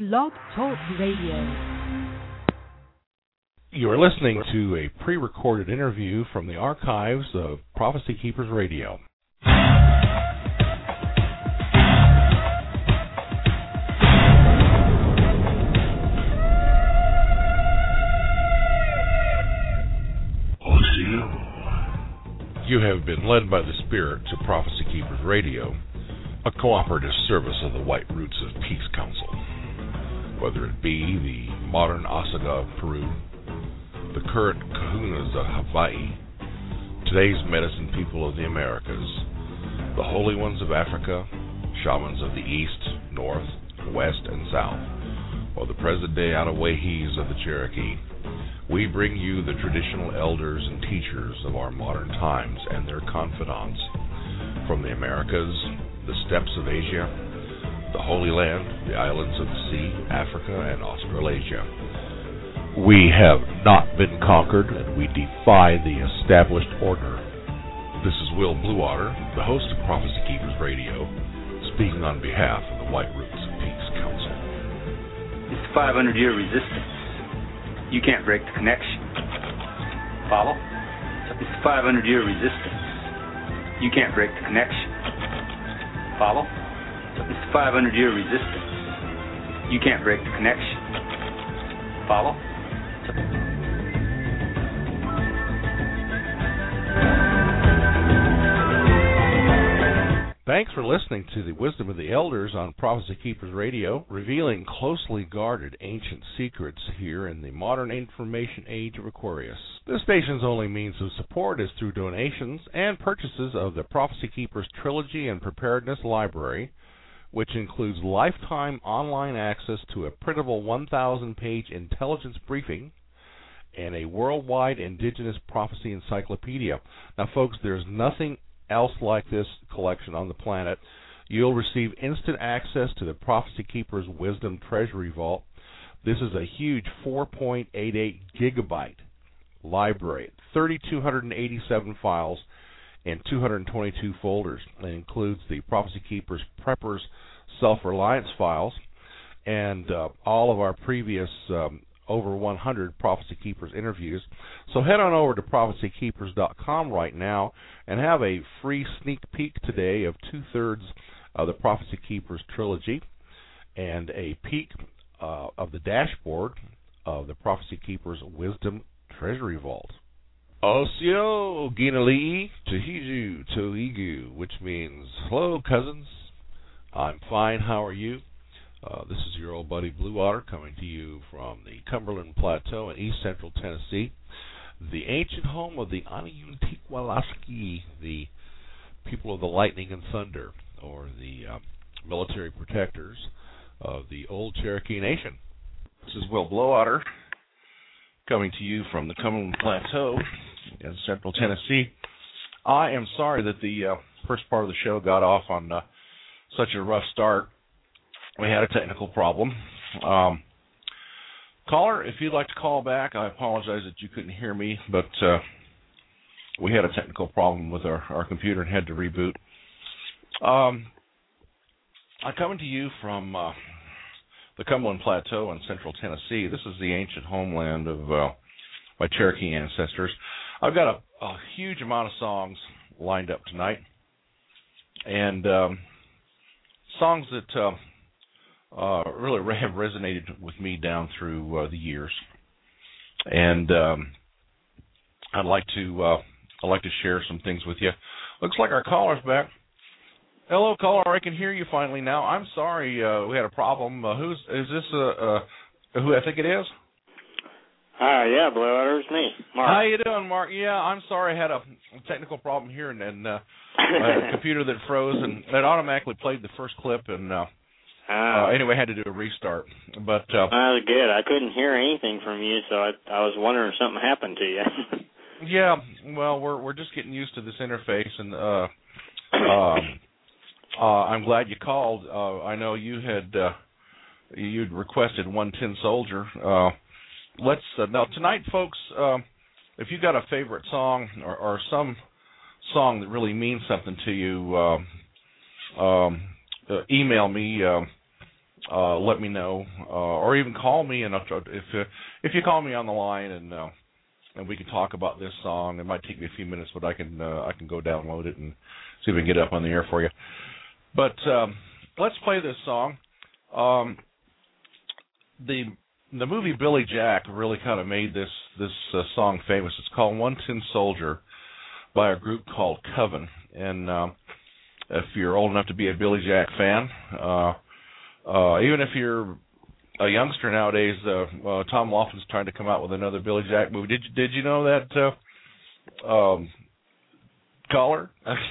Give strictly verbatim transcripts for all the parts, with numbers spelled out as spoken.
Blog Talk Radio. You are listening to a pre-recorded interview from the archives of Prophecy Keepers Radio. You have been led by the Spirit to Prophecy Keepers Radio, a cooperative service of the White Roots of Peace Council. Whether it be the modern Osaga of Peru, the current Kahunas of Hawaii, today's medicine people of the Americas, the holy ones of Africa, shamans of the East, North, West, and South, or the present day Anawahis of the Cherokee, we bring you the traditional elders and teachers of our modern times and their confidants from the Americas, the steppes of Asia, the Holy Land, the islands of the sea, Africa, and Australasia. We have not been conquered, and we defy the established order. This is Will Bluewater, the host of Prophecy Keepers Radio, speaking on behalf of the White Roots of Peace Council. It's five hundred year resistance. You can't break the connection. Follow? It's five hundred year resistance. You can't break the connection. Follow? It's five hundred year resistance. You can't break the connection. Follow? Thanks for listening to the Wisdom of the Elders on Prophecy Keepers Radio, revealing closely guarded ancient secrets here in the modern information age of Aquarius. This station's only means of support is through donations and purchases of the Prophecy Keepers Trilogy and Preparedness Library, which includes lifetime online access to a printable one thousand page intelligence briefing and a worldwide indigenous prophecy encyclopedia. Now, folks, there's nothing else like this collection on the planet. You'll receive instant access to the Prophecy Keepers Wisdom Treasury Vault. This is a huge four point eight eight gigabyte library, three thousand two hundred eighty-seven files and two hundred twenty-two folders. It includes the Prophecy Keepers Preppers Self-Reliance files and uh, all of our previous um, over one hundred Prophecy Keepers interviews. So head on over to prophecy keepers dot com right now and have a free sneak peek today of two-thirds of the Prophecy Keepers trilogy and a peek uh, of the dashboard of the Prophecy Keepers Wisdom Treasury Vault. Osio Ginali'i Tahiju Toigu, which means, hello, cousins. I'm fine. How are you? Uh, this is your old buddy Bluewater coming to you from the Cumberland Plateau in east central Tennessee, the ancient home of the Aniyuntikwalaski, the people of the lightning and thunder, or the uh, military protectors of the old Cherokee Nation. This is Will Bluewater coming to you from the Cumberland Plateau in central Tennessee. I am sorry that the uh, first part of the show got off on uh, such a rough start. We had a technical problem. Um, caller, if you'd like to call back, I apologize that you couldn't hear me, but uh, we had a technical problem with our, our computer and had to reboot. Um, I'm coming to you from uh, the Cumberland Plateau in central Tennessee. This is the ancient homeland of uh, my Cherokee ancestors. I've got a, a huge amount of songs lined up tonight, and um, songs that uh, uh, really have resonated with me down through uh, the years, and um, I'd like to uh, I'd like to share some things with you. Looks like our caller's back. Hello, caller. I can hear you finally now. I'm sorry uh, we had a problem. Uh, who's is this? Uh, uh, who I think it is? Hi, yeah, Bluewater, it's me, Mark. How you doing, Mark? Yeah, I'm sorry I had a technical problem here, and, and uh, a computer that froze, and it automatically played the first clip, and uh, uh, uh, anyway, I had to do a restart. But uh, that was good. I couldn't hear anything from you, so I, I was wondering if something happened to you. Yeah, well, we're we're just getting used to this interface, and uh, uh, uh, I'm glad you called. Uh, I know you had uh, you'd requested one Tin Soldier. Uh, Let's uh, now tonight, folks. Um, if you got a favorite song or, or some song that really means something to you, uh, um, uh, email me. Uh, uh, let me know, uh, or even call me. And I'll try, if uh, if you call me on the line and uh, and we can talk about this song, it might take me a few minutes, but I can uh, I can go download it and see if we can get it up on the air for you. But um, let's play this song. Um, the the movie Billy Jack really kind of made this this uh, song famous. It's called One Tin Soldier by a group called Coven. And um, if you're old enough to be a Billy Jack fan, uh, uh, even if you're a youngster nowadays, uh, uh, Tom Laughlin's trying to come out with another Billy Jack movie. Did you, did you know that, uh, um, caller?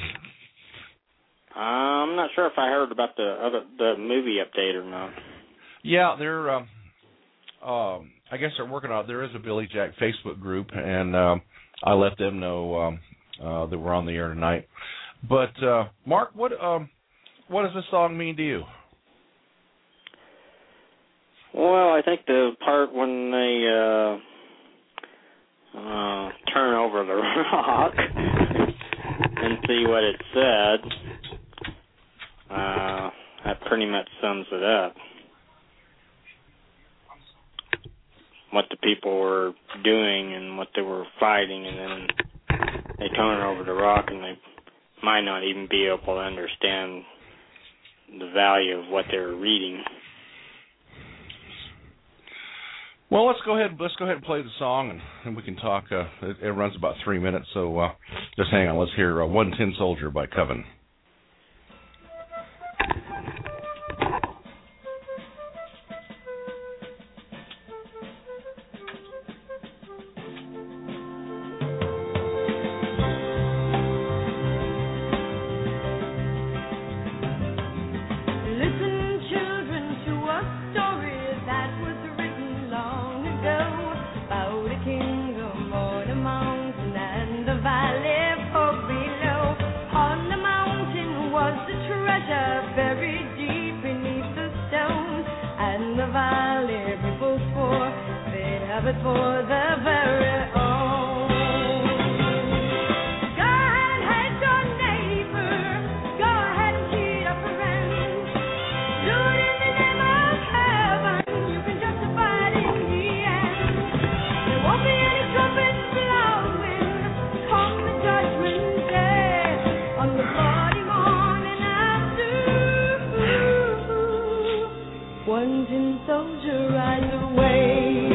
I'm not sure if I heard about the other the movie update or not. Yeah, they're. Um, um, I guess they're working on it. There is a Billy Jack Facebook group, and um, I let them know um, uh, that we're on the air tonight. But uh, Mark, what um, what does this song mean to you? Well, I think the part when they uh, uh, turn over the rock and see what it said, uh, that pretty much sums it up. What the people were doing and what they were fighting, and then they turn over the rock and they might not even be able to understand the value of what they were reading. Well, let's go ahead. Let's go ahead and play the song, and, and we can talk. Uh, it, it runs about three minutes, so uh, just hang on. Let's hear uh, "One Tin Soldier" by Coven. For the very own. Go ahead and hate your neighbor. Go ahead and cheat a friend. Do it in the name of heaven. You can justify it in the end. There won't be any trumpets blowing come the judgment day on the bloody morning after. One tin soldier rides away.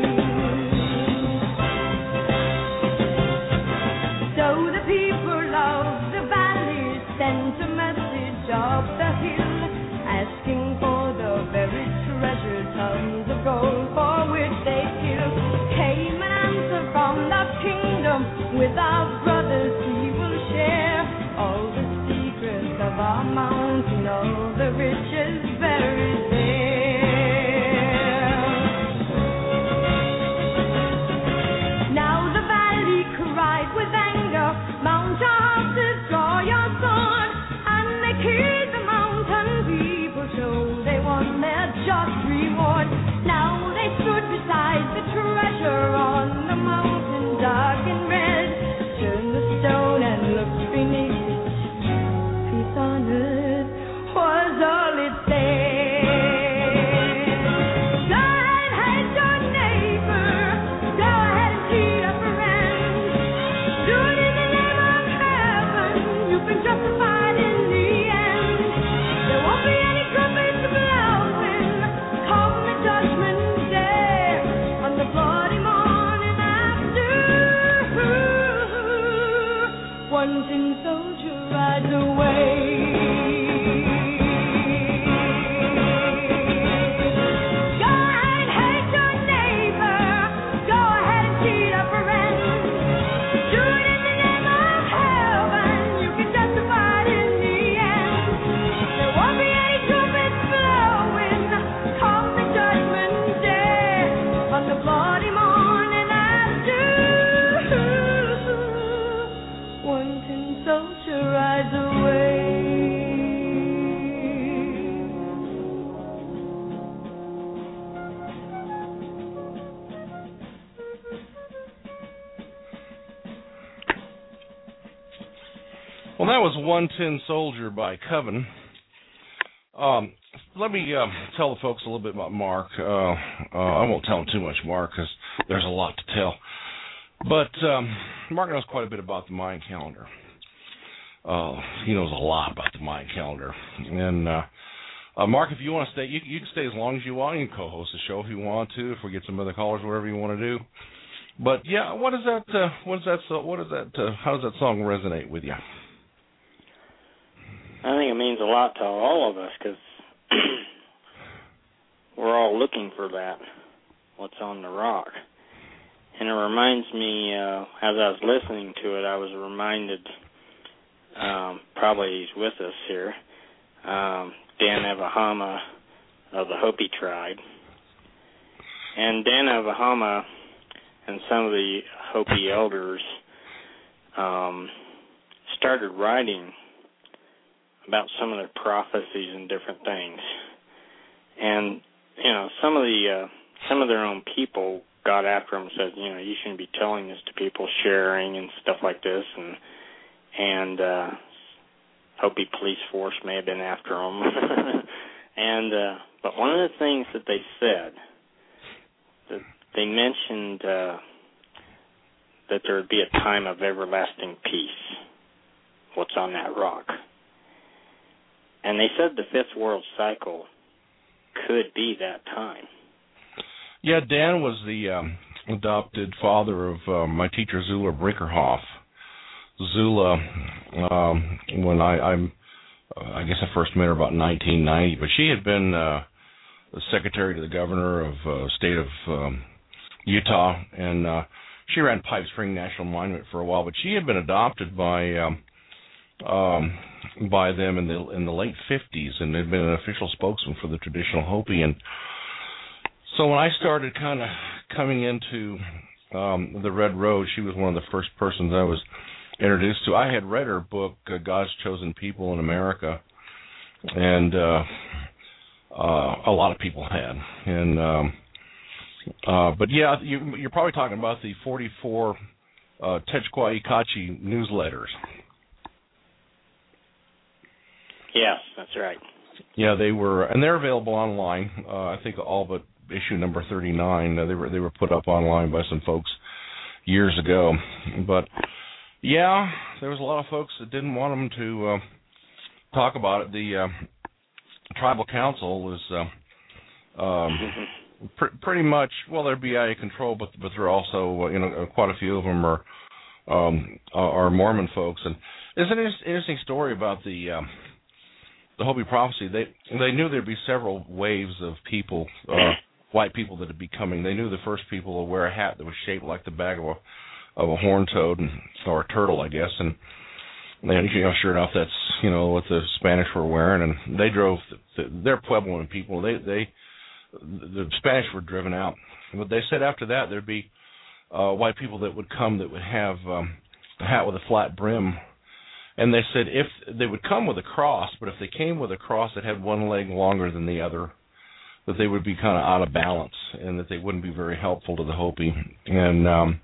Up the hill, asking for the buried treasure, tons of gold for which they kill. Came an answer from the kingdom, with our brothers we will share all the secrets of our mountain, all the riches buried there. Now the valley cried with anger, mount your horses, draw your sword. Hear the mountain people show they want their just reward. Now they stood beside the treasure on the mountain, dark and red. Turned the stone and looked beneath it. Peace on earth was all it said. Go ahead and hate your neighbor. Go ahead and cheat a friend. Do it in the name of heaven. You can justify. One tin soldier rides away. Go ahead and hate your neighbor. Go ahead and cheat a friend. Do it in the name of heaven. You can justify it in the end. There won't be any trumpets blowing come the judgment day on the bloody morning after. One tin soldier rides away. Well, that was One Tin Soldier by Coven. Um, let me um, tell the folks a little bit about Mark. Uh, uh, I won't tell them too much, Mark, because there's a lot to tell. But um, Mark knows quite a bit about the Mayan calendar. Uh, he knows a lot about the Mayan calendar. And uh, uh, Mark, if you want to stay, you, you can stay as long as you want. You can co-host the show if you want to. If we get some other callers, whatever you want to do. But yeah, what is that? Uh, what is that? So, what is that? Uh, how does that song resonate with you? I think it means a lot to all of us because we're all looking for that. What's on the rock? And it reminds me, uh, as I was listening to it, I was reminded. Um, probably he's with us here. Um, Dan Avahama of the Hopi tribe, and Dan Avahama and some of the Hopi elders um, started writing about some of their prophecies and different things. And you know, some of the uh, some of their own people got after them and said, you know, you shouldn't be telling this to people, sharing and stuff like this, and and uh, Hopi police force may have been after them. and uh, but one of the things that they said, that they mentioned uh, that there would be a time of everlasting peace. What's on that rock? And they said the fifth world cycle could be that time. Yeah, Dan was the um, adopted father of uh, my teacher, Zula Brinkerhoff. Zula, um, when I, I'm, uh, I guess I first met her about nineteen ninety, but she had been uh, the secretary to the governor of uh, state of um, Utah, and uh, she ran Pipe Spring National Monument for a while. But she had been adopted by um, um, by them in the in the late fifties, and had been an official spokesman for the traditional Hopi. And so when I started kind of coming into um, the Red Road, she was one of the first persons I was introduced to. I had read her book, uh, God's Chosen People in America, and uh, uh, a lot of people had. And um, uh, but yeah, you, you're probably talking about the forty-four uh, Techquah Ikachi newsletters. Yes, that's right. Yeah, they were, and they're available online. Uh, I think all but issue number thirty-nine. Uh, they were they were put up online by some folks years ago, but. Yeah, there was a lot of folks that didn't want them to uh, talk about it. The uh, tribal council was uh, um, pr- pretty much, well, they're B I A control, but but they're also, uh, you know, quite a few of them are um, are Mormon folks. And there's an interesting story about the uh, the Hopi prophecy. They they knew there'd be several waves of people, uh, white people that would be coming. They knew the first people would wear a hat that was shaped like the back of a of a horned toad and, or a turtle, I guess, and they, you know, sure enough, that's, you know, what the Spanish were wearing, and they drove. The, the, they're Puebloan people. They they the Spanish were driven out, but they said after that there'd be uh, white people that would come that would have um, a hat with a flat brim, and they said if they would come with a cross, but if they came with a cross that had one leg longer than the other, that they would be kind of out of balance, and that they wouldn't be very helpful to the Hopi. And um,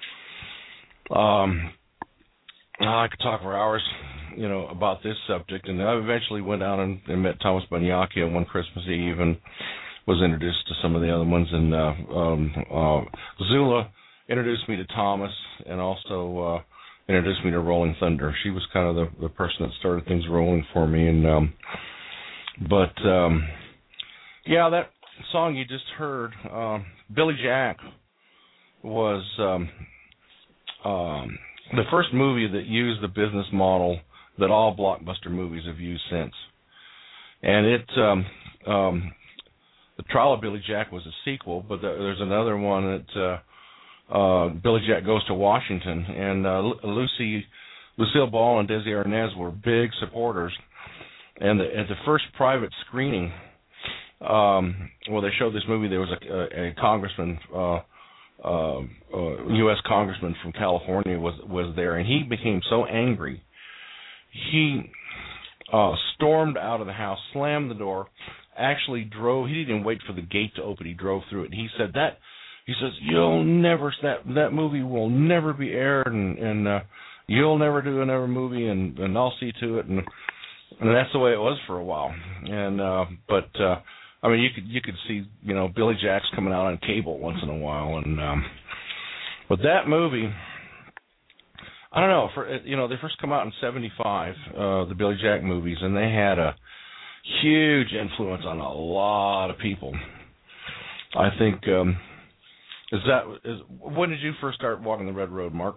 Um, I could talk for hours, you know, about this subject, and I eventually went down and, and met Thomas Banyaki on one Christmas Eve, and was introduced to some of the other ones. And uh, um, uh, Zula introduced me to Thomas, and also uh, introduced me to Rolling Thunder. She was kind of the, the person that started things rolling for me. And um, but um, yeah, that song you just heard, uh, Billy Jack was. Um, Um, the first movie that used the business model that all blockbuster movies have used since. And it, um, um, The Trial of Billy Jack was a sequel, but there's another one that uh, uh, Billy Jack Goes to Washington, and uh, Lucy, Lucille Ball and Desi Arnaz were big supporters. And the, at the first private screening, um, well, they showed this movie, there was a, a, a congressman, uh, Uh, uh, U S congressman from California was was there, and he became so angry, he uh, stormed out of the house, slammed the door, actually drove. He didn't even wait for the gate to open. He drove through it. He said that. He says you'll never that that movie will never be aired, and and uh, you'll never do another movie, and, and I'll see to it. And and that's the way it was for a while. And uh, but uh, I mean, you could you could see you know Billy Jack's coming out on cable once in a while, and um, but that movie, I don't know. For you know, they first come out in seventy-five, uh, the Billy Jack movies, and they had a huge influence on a lot of people. I think. Um, Is that is when did you first start walking the red road, Mark?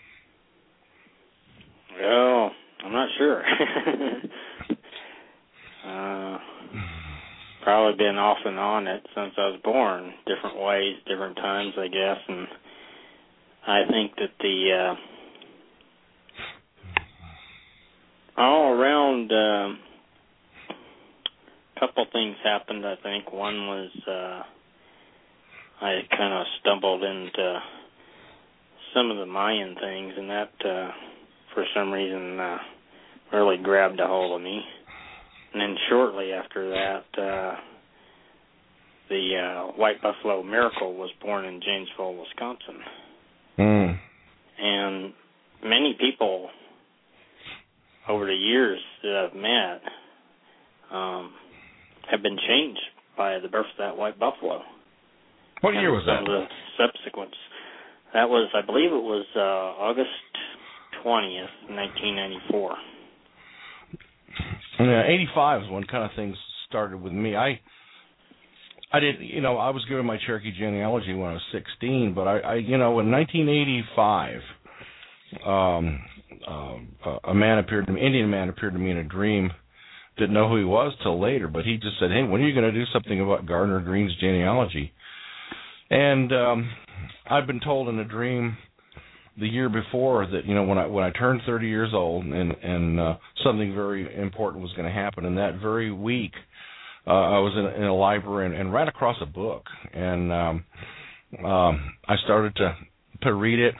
Well, I'm not sure. uh, probably been off and on it since I was born, different ways, different times, I guess. And I think that the uh, all around, um, a couple things happened. I think one was. Uh, I kind of stumbled into some of the Mayan things, and that, uh, for some reason, uh, really grabbed a hold of me. And then shortly after that, uh, the uh, White Buffalo Miracle was born in Janesville, Wisconsin. Mm. And many people over the years that I've met um, have been changed by the birth of that White Buffalo. What year was that? The subsequent. That was, I believe it was uh, August twentieth, nineteen ninety-four. Yeah, eighty-five is when kind of things started with me. I I did, you know, I was given my Cherokee genealogy when I was sixteen, but I, I you know, in nineteen eighty-five, um, uh, a man appeared to me, Indian man appeared to me in a dream. Didn't know who he was till later, but he just said, "Hey, when are you going to do something about Gardner Green's genealogy?" And um, I'd been told in a dream the year before that, you know, when I when I turned thirty years old and and uh, something very important was going to happen. And that very week, uh, I was in, in a library and, and ran across a book, and um, um, I started to to read it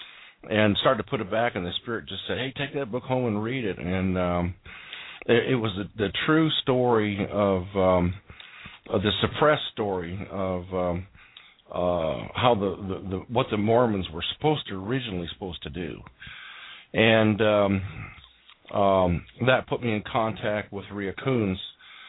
and started to put it back. And the Spirit just said, "Hey, take that book home and read it." And um, it, it was the, the true story of, um, of the suppressed story of. Um, Uh, how the, the, the what the Mormons were supposed to originally supposed to do, and um, um, that put me in contact with Rhea Coons,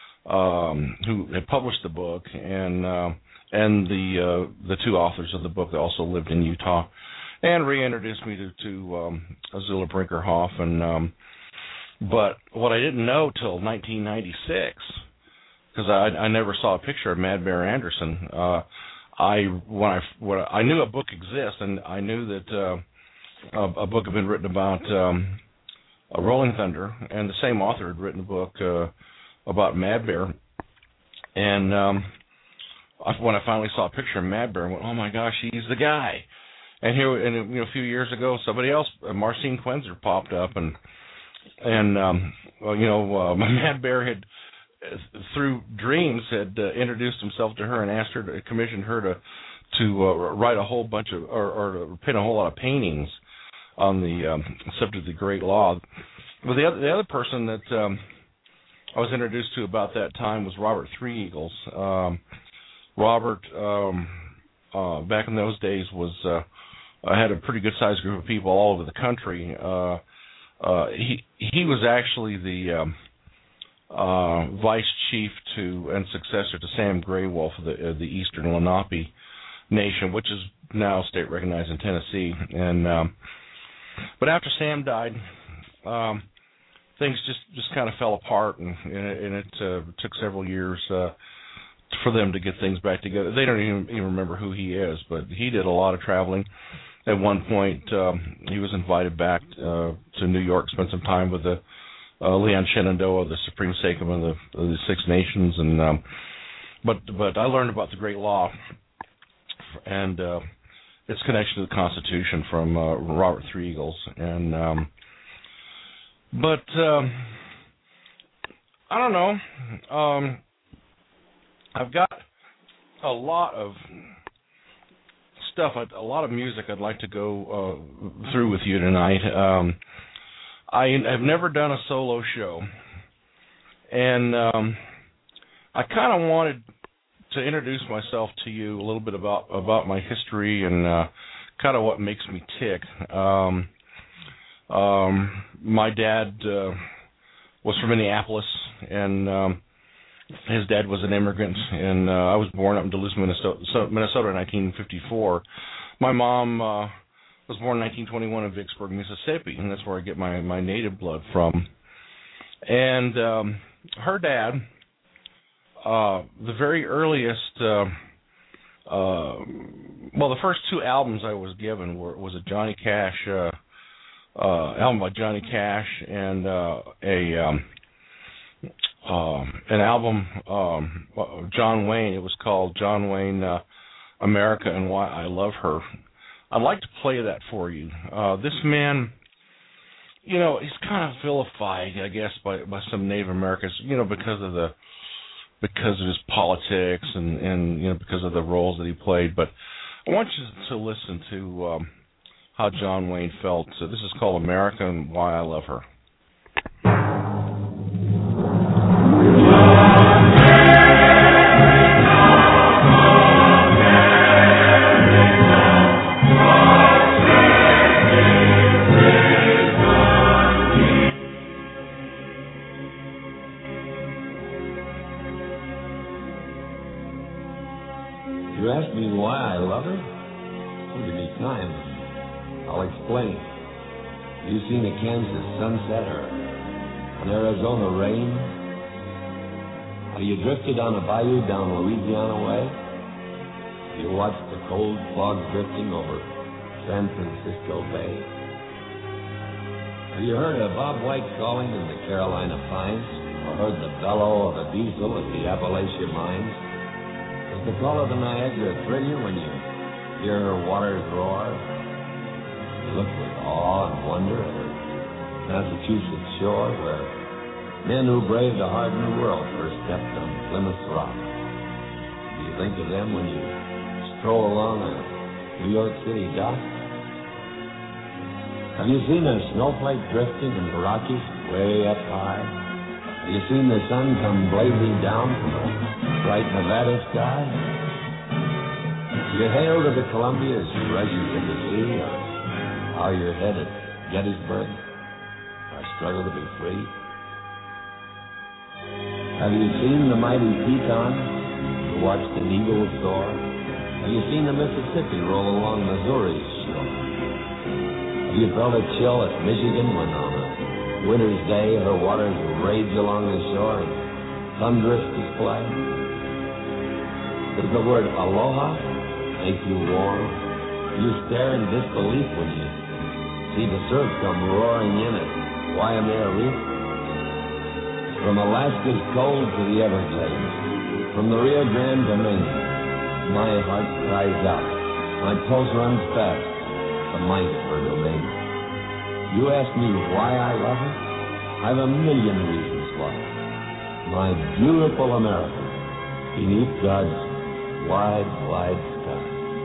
um, who had published the book, and uh, and the uh, the two authors of the book that also lived in Utah, and Rhea introduced me to, to um, Azula Brinkerhoff, and um, but what I didn't know till nineteen ninety-six, because I, I never saw a picture of Mad Bear Anderson. Uh, I when I when I knew a book exists, and I knew that uh, a, a book had been written about um, a Rolling Thunder, and the same author had written a book uh, about Mad Bear. And um, I, when I finally saw a picture of Mad Bear, I went, "Oh my gosh, he's the guy!" And here, and you know, a few years ago, somebody else, Marcine Quenzer, popped up, and and um, well, you know, uh, Mad Bear had. Through dreams, had uh, introduced himself to her and asked her to commissioned her to to uh, write a whole bunch of or, or to paint a whole lot of paintings on the um, subject of the Great Law. But the other the other person that um, I was introduced to about that time was Robert Three Eagles. Um, Robert, um, uh, back in those days, was uh, I had a pretty good sized group of people all over the country. Uh, uh, he he was actually the um, Uh, vice chief to and successor to Sam Gray Wolf of the, uh, the Eastern Lenape Nation, which is now state recognized in Tennessee. And um, but after Sam died, um, things just, just kind of fell apart, and, and it uh, took several years uh, for them to get things back together. They don't even, even remember who he is, but he did a lot of traveling. At one point, um, he was invited back uh, to New York, spent some time with the Uh, Leon Shenandoah, the Supreme Sachem of the, of the Six Nations, and um, but but I learned about the Great Law and uh, its connection to the Constitution from uh, Robert Three Eagles, and um, but um, I don't know. Um, I've got a lot of stuff, a lot of music I'd like to go uh, through with you tonight. Um, I have never done a solo show, and um, I kind of wanted to introduce myself to you a little bit about, about my history and uh, kind of what makes me tick. Um, um, my dad uh, was from Minneapolis, and um, his dad was an immigrant, and uh, I was born up in Duluth, Minnesota, Minnesota in nineteen fifty-four. My mom uh, was born in nineteen twenty-one in Vicksburg, Mississippi, and that's where I get my, my native blood from. And um, her dad, uh, the very earliest, uh, uh, well, the first two albums I was given were was a Johnny Cash uh, uh, album by Johnny Cash and uh, a um, uh, an album um, John Wayne. It was called John Wayne uh, America and Why I Love Her. I'd like to play that for you. Uh, this man, you know, he's kind of vilified, I guess, by by some Native Americans, you know, because of the because of his politics and, and you know because of the roles that he played. But I want you to listen to um, how John Wayne felt. So this is called America and Why I Love Her. You ask me why I love her? Well, give me time. I'll explain. Have you seen a Kansas sunset or an Arizona rain? Have you drifted on a bayou down Louisiana way? Have you watched the cold fog drifting over San Francisco Bay? Have you heard a Bob White calling in the Carolina pines? Or heard the bellow of a diesel at the Appalachia mines? Does the call of the Niagara thrill you when you hear her waters roar? You look with awe and wonder at her Massachusetts shore, where men who braved a hard new world first stepped on Plymouth Rock. Do you think of them when you stroll along a New York City dock? Have you seen a snowflake drifting in the Rockies way up high? Have you seen the sun come blazing down from a bright Nevada sky? You hail to the Columbia as you race into the sea, or how you're headed Gettysburg, or struggle to be free? Have you seen the mighty Teton, you watched an eagle soar? Have you seen the Mississippi roll along Missouri's shore? Have you felt a chill at Michigan when on a winter's day her waters rage along the shore and thunderous display? Does the word aloha make you warm? You stare in disbelief when you see the surf come roaring in at Waimea Reef. From Alaska's cold to the Everglades, from the Rio Grande to Maine, my heart cries out, my pulse runs fast, the might of her domain. You ask me why I love her? I've a million reasons why. My beautiful America, beneath God's wide, wide sky.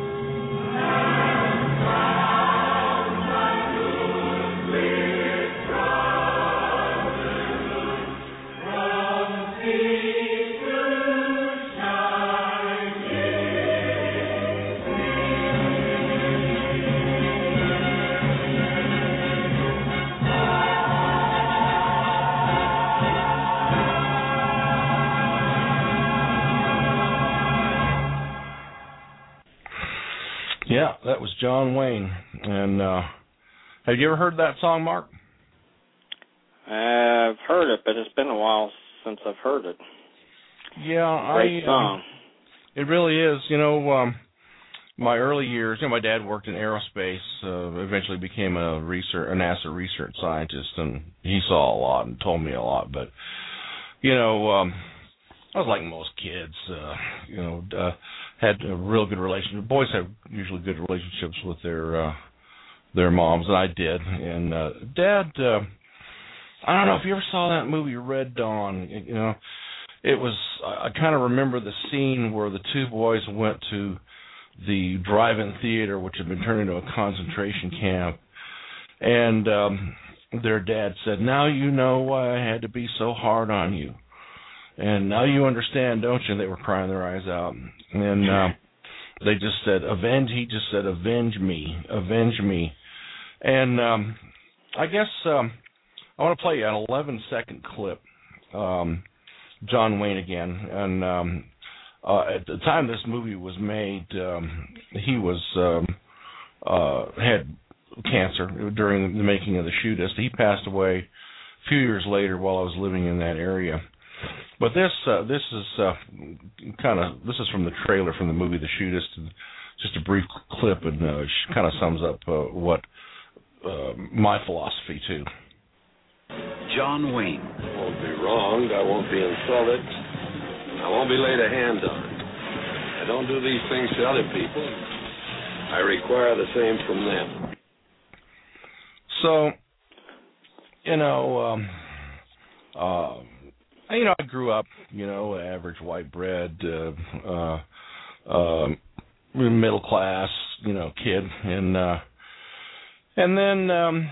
Yeah, that was John Wayne. And uh, have you ever heard that song, Mark? I've heard it, but it's been a while since I've heard it. Yeah, Great I. song. Uh, it really is. You know, um, my early years. You know, my dad worked in aerospace. Uh, eventually became a research, a NASA research scientist, and he saw a lot and told me a lot. But you know, um, I was like most kids. Uh, you know. Uh, had a real good relationship. Boys have usually good relationships with their uh, their moms, and I did. And uh, Dad, uh, I don't know if you ever saw that movie Red Dawn. You know, it was. I kind of remember the scene where the two boys went to the drive-in theater, which had been turned into a concentration camp, and um, their dad said, "Now you know why I had to be so hard on you. And now you understand, don't you?" And they were crying their eyes out. And uh, they just said, avenge, he just said, avenge me, avenge me. And um, I guess um, I want to play you an eleven-second clip. Um, John Wayne again, and um, uh, at the time this movie was made, um, he was um, uh, had cancer during the making of The Shootist. He passed away a few years later while I was living in that area. But this uh, this is uh, kind of this is from the trailer from the movie The Shootist. Just a brief clip, and uh, kind of sums up uh, what uh, my philosophy too. John Wayne. I won't be wronged. I won't be insulted. I won't be laid a hand on. I don't do these things to other people. I require the same from them. So, you know, um, uh, you know, I grew up, you know, average white bread, uh, uh, uh, middle class, you know, kid, and uh, and then. Um,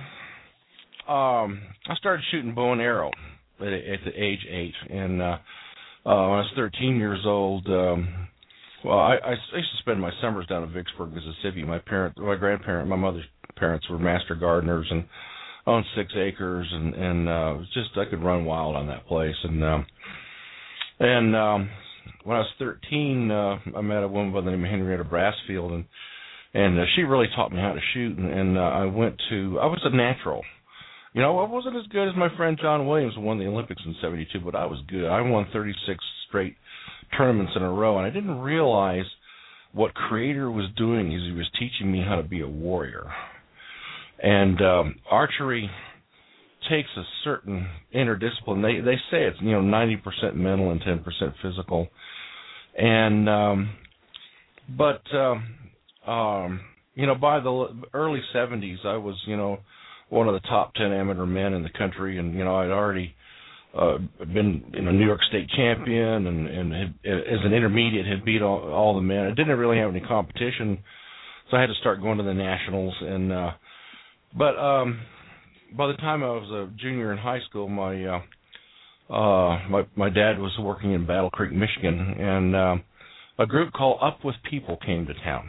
Um, I started shooting bow and arrow at, at the age eight, and uh, uh, when I was thirteen years old, um, well, I, I used to spend my summers down in Vicksburg, Mississippi. My parent, my grandparent, my mother's parents were master gardeners and owned six acres, and and uh, it was just I could run wild on that place. And um, and um, when I was thirteen, uh, I met a woman by the name of Henrietta Brassfield, and and uh, she really taught me how to shoot. And, and uh, I went to I was a natural. You know, I wasn't as good as my friend John Williams, who won the Olympics in seventy-two, but I was good. I won thirty-six straight tournaments in a row, and I didn't realize what Creator was doing is he was teaching me how to be a warrior. And um, archery takes a certain inner discipline. They they say it's, you know, ninety percent mental and ten percent physical. And um, but um, um, you know, by the early seventies, I was, you know, one of the top ten amateur men in the country, and you know I'd already uh, been you know New York State champion, and, and had, as an intermediate had beat all, all the men. I didn't really have any competition, so I had to start going to the nationals. And uh, but um, by the time I was a junior in high school, my uh, uh, my my dad was working in Battle Creek, Michigan, and uh, a group called Up With People came to town,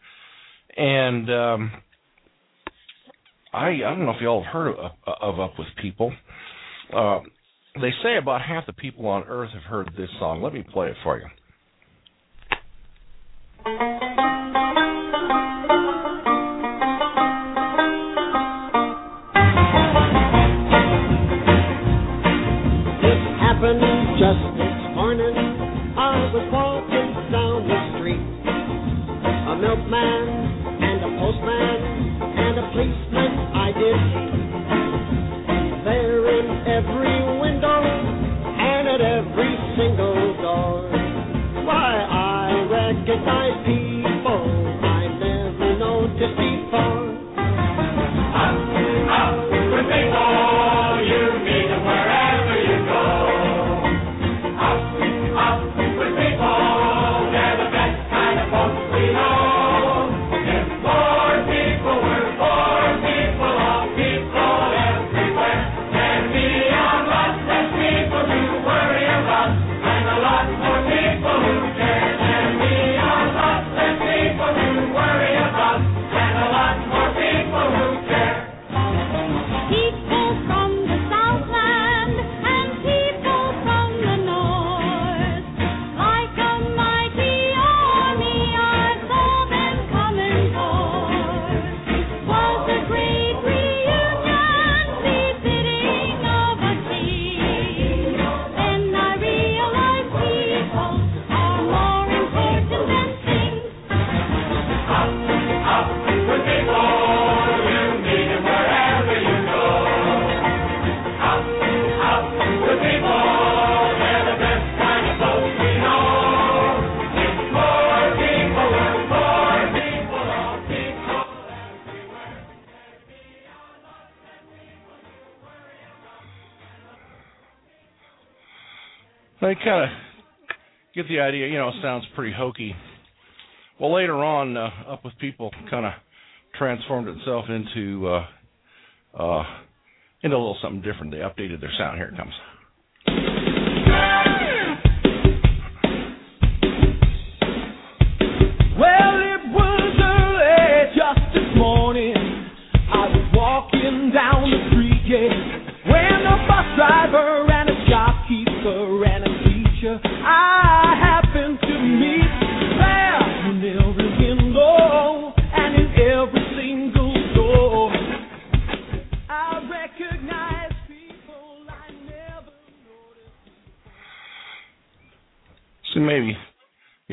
and um, I, I don't know if you all have heard of, of Up With People. Uh, they say about half the people on Earth have heard this song. Let me play it for you. This happened just this morning. I was walking down the street. A milkman and a postman and a policeman I did see. There in every window and at every single door. Why, I recognize people I never noticed before. Up, up with people, you meet them wherever you go. Up, up with people, they're the best kind of folks we know. I kind of get the idea, you know, it sounds pretty hokey. Well, later on, uh, Up With People kind of transformed itself into uh, uh, into a little something different. They updated their sound. Here it comes. Well, it was early just this morning. I was walking down the street, yeah, when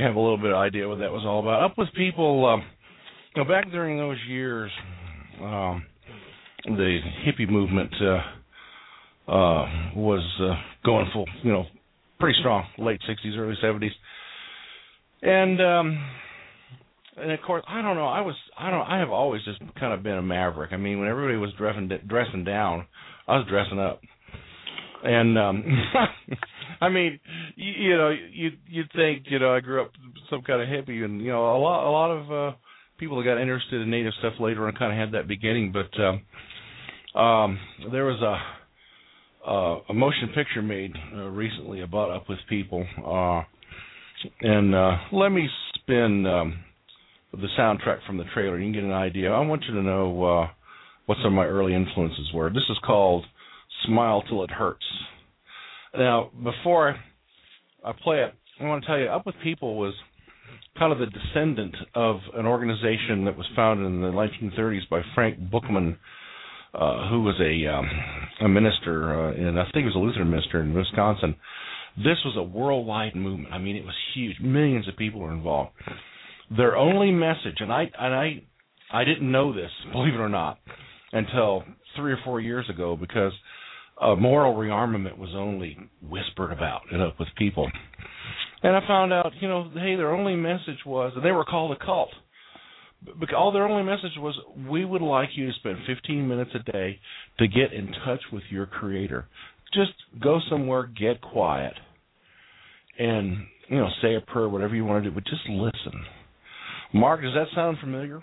have a little bit of idea what that was all about. Up with People, um, you know, back during those years, um, the hippie movement uh, uh, was uh, going full, you know, pretty strong, late sixties, early seventies. And, um, and of course, I don't know, I was, I don't, I have always just kind of been a maverick. I mean, when everybody was dressing, dressing down, I was dressing up. And, um, I mean, you, you know, you, you'd think, you know, I grew up some kind of hippie, and, you know, a lot, a lot of uh, people that got interested in Native stuff later on kind of had that beginning, but um, um, there was a, uh, a motion picture made uh, recently about Up With People, uh, and uh, let me spin um, the soundtrack from the trailer. You can get an idea. I want you to know uh, what some of my early influences were. This is called Smile Till It Hurts. Now, before I play it, I want to tell you, Up With People was kind of the descendant of an organization that was founded in the nineteen thirties by Frank Bookman, uh, who was a, um, a minister, uh, in, I think he was a Lutheran minister in Wisconsin. This was a worldwide movement. I mean, it was huge. Millions of people were involved. Their only message, and I and I, I didn't know this, believe it or not, until three or four years ago, because uh, moral rearmament was only whispered about and Up With People. And I found out, you know, hey, their only message was, and they were called a cult, but all their only message was, we would like you to spend fifteen minutes a day to get in touch with your Creator. Just go somewhere, get quiet, and, you know, say a prayer, whatever you want to do, but just listen. Mark, does that sound familiar?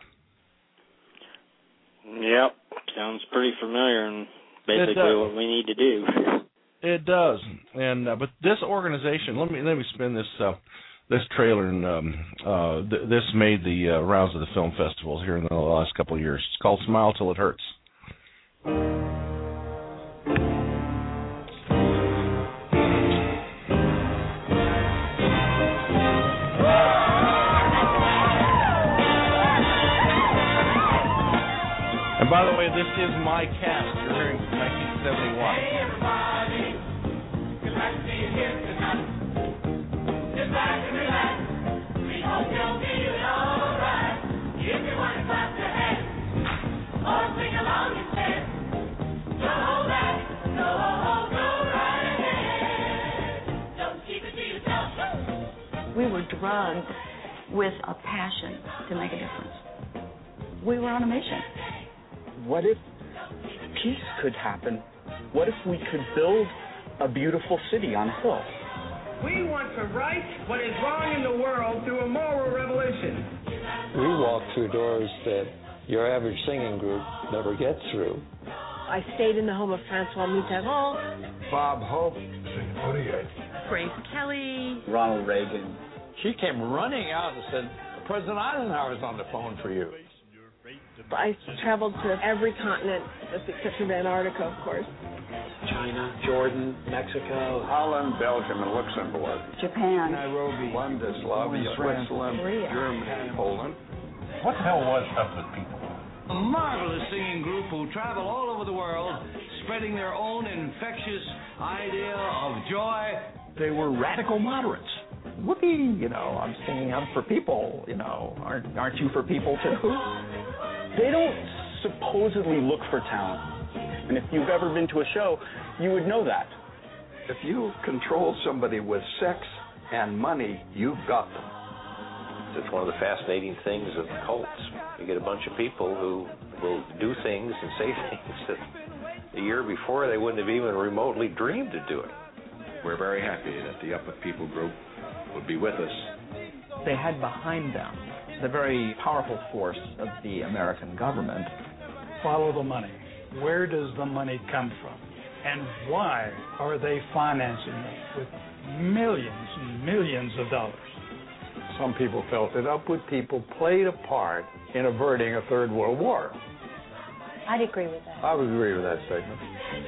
Yep, sounds pretty familiar and basically what we need to do. It does, and uh, but this organization, let me let me spin this uh, this trailer, and um, uh, th- this made the uh, rounds of the film festivals here in the last couple of years. It's called Smile Till It Hurts. And by the way, this is my cast. You're hearing nineteen seventy-one. Hey everybody, glad to see you here tonight. Sit back and relax. We hope you'll feel alright. If you want to clap your hands or sing along instead, so hold that, so go right ahead. Don't keep it to yourself. We were drugged with a passion to make a difference. We were on a mission. What if peace could happen? What if we could build a beautiful city on a hill? We want to right what is wrong in the world through a moral revolution. We walk through doors that your average singing group never gets through. I stayed in the home of Francois Mitterrand. Bob Hope. Grace Kelly. Ronald Reagan. She came running out and said, President Eisenhower's on the phone for you. I traveled to every continent except for Antarctica, of course. China, Jordan, Mexico, Holland, Belgium, and Luxembourg. Japan. Nairobi. London, Slavia, Switzerland, Korea. Germany, Poland. What the hell was Up With People? A marvelous singing group who travel all over the world, spreading their own infectious idea of joy. They were radical moderates. Whoopee, you know, I'm singing I'm for people, you know, aren't aren't you for people too? They don't supposedly look for talent. And if you've ever been to a show, you would know that. If you control somebody with sex and money, you've got them. It's one of the fascinating things of cults. You get a bunch of people who will do things and say things that the year before they wouldn't have even remotely dreamed to do it. We're very happy that the Up With People group would be with us. They had behind them the very powerful force of the American government. Follow the money. Where does the money come from? And why are they financing it with millions and millions of dollars? Some people felt that Up With People played a part in averting a third world war. I'd agree with that. I would agree with that statement.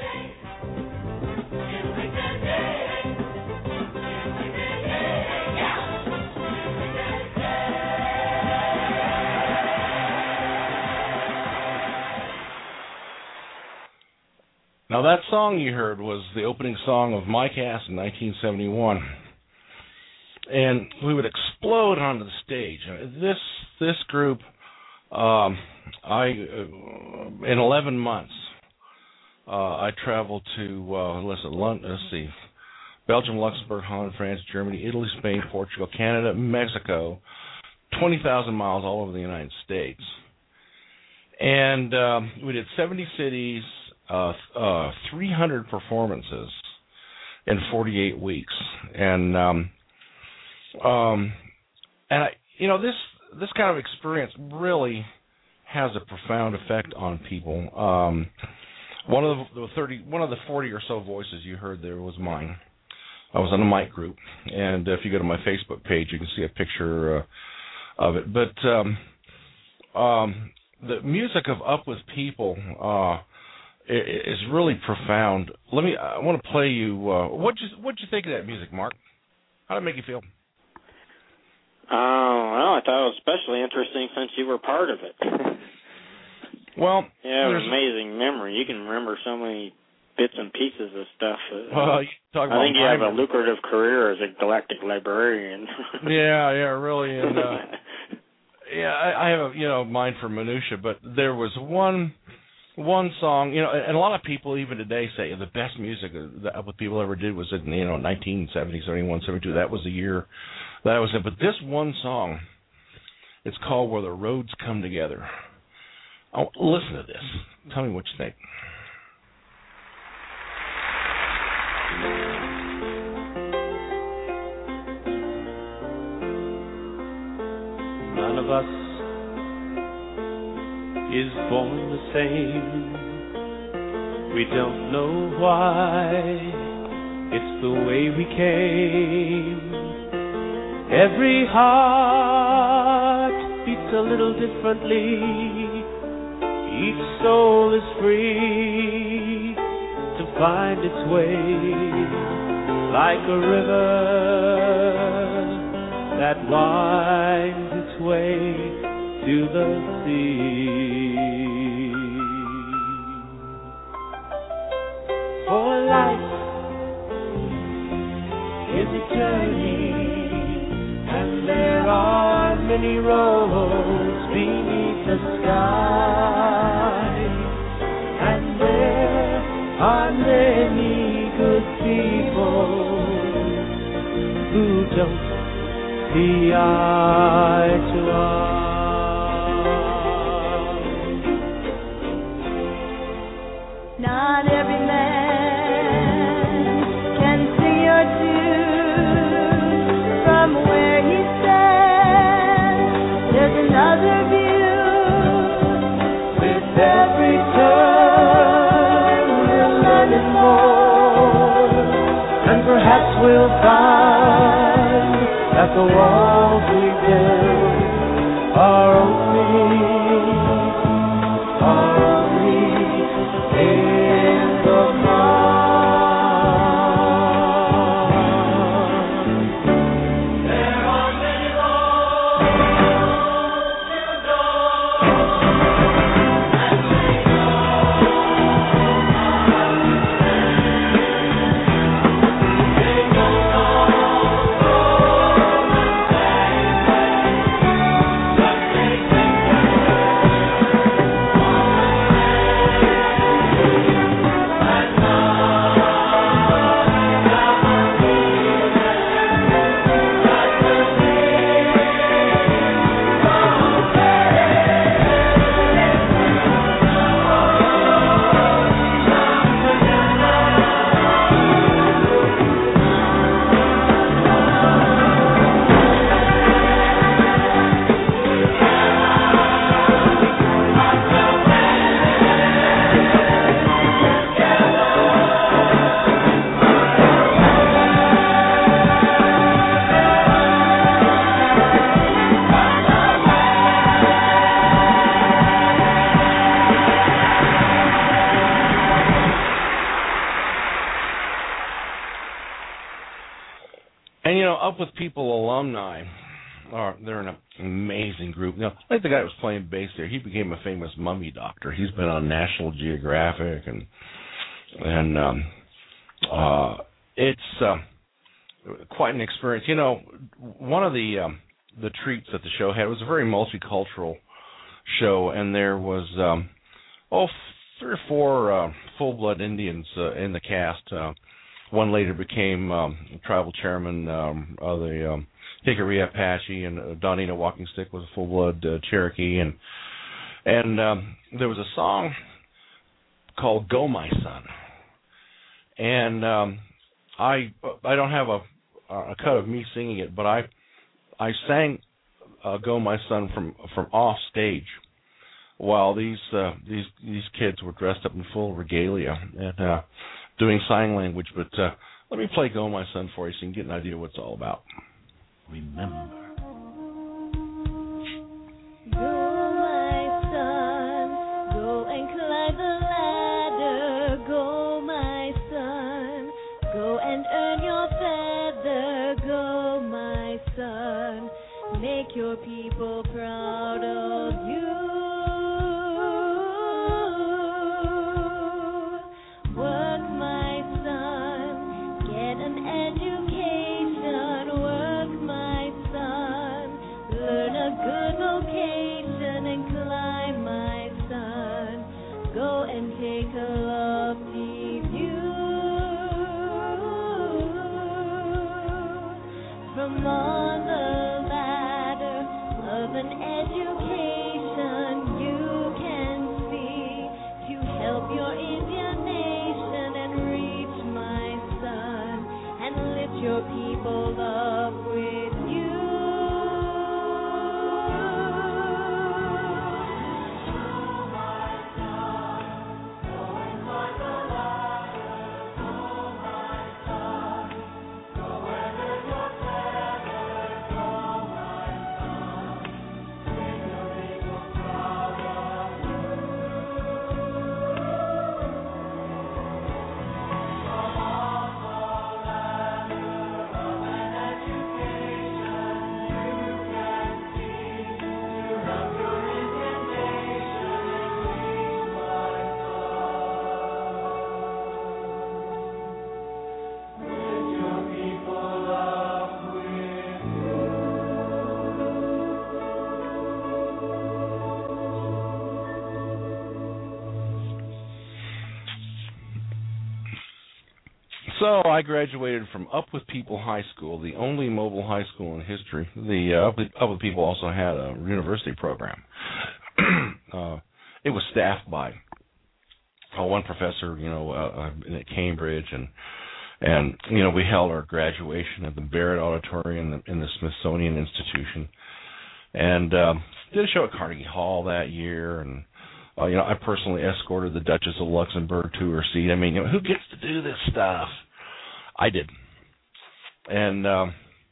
Now, that song you heard was the opening song of My Cast in nineteen seventy-one. and we would explode onto the stage. This this group, um, I uh, in eleven months, uh, I traveled to uh, let's, let's see, Belgium, Luxembourg, Holland, France, Germany, Italy, Spain, Portugal, Canada, Mexico, twenty thousand miles all over the United States. And um, we did seventy cities, uh, uh, three hundred performances in forty-eight weeks. And, um, um, and I, you know, this this kind of experience really has a profound effect on people. Um, one of the thirty, one of the forty or so voices you heard there was mine. I was on a mic group, and if you go to my Facebook page, you can see a picture uh, of it. But um, um, the music of Up With People uh, is really profound. Let me. I want to play you. Uh, what you What you think of that music, Mark? How did it make you feel? Oh, well, I thought it was especially interesting since you were part of it. Well, you have an amazing memory. You can remember so many bits and pieces of stuff. Well, you talk about I think you have a lucrative career as a galactic librarian. yeah, yeah, really. And uh, yeah, I, I have a you know mind for minutia, but there was one one song, you know, and a lot of people even today say the best music that Up With People ever did was in you know nineteen seventy, seventy-one, seventy-two. That was the year that was it. But this one song, it's called "Where the Roads Come Together." Oh, listen to this. Tell me what you think. None of us is born the same. We don't know why. It's the way we came. Every heart beats a little differently. Each soul is free to find its way, like a river that winds its way to the sea. For life is a journey, and there are many roads beneath the sky, and there are many good people who don't see eye to eye. Not every man can sing your tune from where he stands. There's another view with every turn. We're learning more, and perhaps we'll find that the walls we build are only, are only in the mind. There are many roads to go, and they go They go Up With People alumni, are they're an amazing group. Now, like the guy that was playing bass there, he became a famous mummy doctor. He's been on National Geographic, and and um, uh, it's uh, quite an experience. You know, one of the um, the treats that the show had was a very multicultural show, and there was um, oh three or four uh, full-blood Indians uh, in the cast. Uh, one later became um, tribal chairman um, of the um, Hickory Apache, and uh, Donita Walking Stick was a full-blood uh, Cherokee, and and um, there was a song called "Go My Son," and um, I I don't have a a cut of me singing it, but I I sang uh, "Go My Son" from from off stage, while these uh, these these kids were dressed up in full regalia and uh, doing sign language. But uh, let me play "Go My Son" for you so you can get an idea of what it's all about. Remember. Go, my son, go and climb the ladder. Go, my son, go and earn your feather. Go, my son, make your people proud of you. Work, my son, get an education. Work, my son, learn a good vocation and climb, my son. Go and take a lofty view. From on the ladder of an education you can see to help your Indian nation and reach, my son, and lift your people up with you. So I graduated from Up With People High School, the only mobile high school in history. The uh, Up, with, Up With People also had a university program. uh, it was staffed by uh, one professor, you know, uh, at Cambridge, and and you know we held our graduation at the Barrett Auditorium in the, in the Smithsonian Institution, and um, did a show at Carnegie Hall that year, and uh, you know I personally escorted the Duchess of Luxembourg to her seat. I mean, you know, who gets to do this stuff? I did. And um,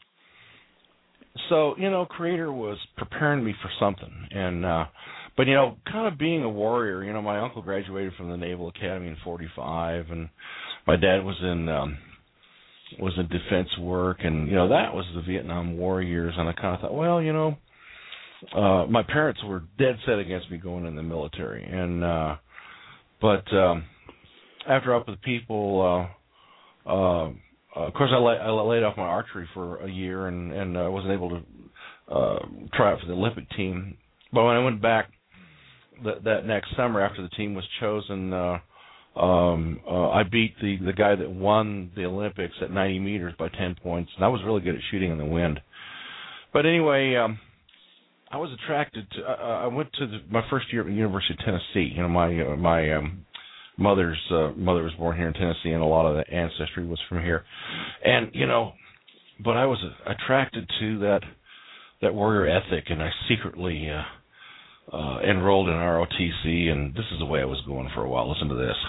so, you know, Creator was preparing me for something. And uh, but, you know, kind of being a warrior, you know, my uncle graduated from the Naval Academy in forty-five, and my dad was in um, was in defense work, and, you know, that was the Vietnam War years. And I kind of thought, well, you know, uh, my parents were dead set against me going in the military. And uh, but um, after Up With People, uh, Uh, uh, of course, I, la- I laid off my archery for a year, and and I uh, wasn't able to uh, try out for the Olympic team. But when I went back th- that next summer after the team was chosen, uh, um, uh, I beat the, the guy that won the Olympics at ninety meters by ten points, and I was really good at shooting in the wind. But anyway, um, I was attracted to. Uh, I went to the, my first year at the University of Tennessee. You know, my uh, my um, mother's uh, mother was born here in Tennessee, and a lot of the ancestry was from here. And you know, but I was uh, attracted to that that warrior ethic, and I secretly uh, uh, enrolled in R O T C. And this is the way I was going for a while. Listen to this.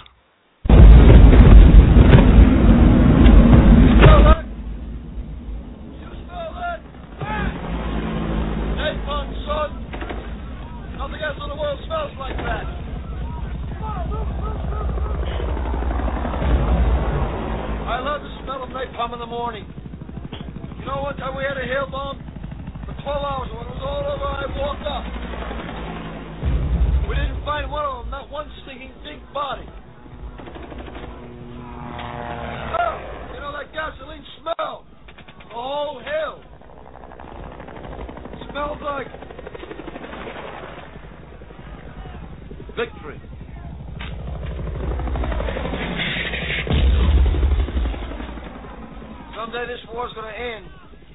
Nothing else in the world smells like that. I love the smell of napalm in the morning. You know, one time we had a hail bomb for twelve hours. When it was all over, I walked up. We didn't find one of them, not one stinking big body. Oh, you know that gasoline smell? Oh, hell! Smells like victory. Someday this war's gonna end.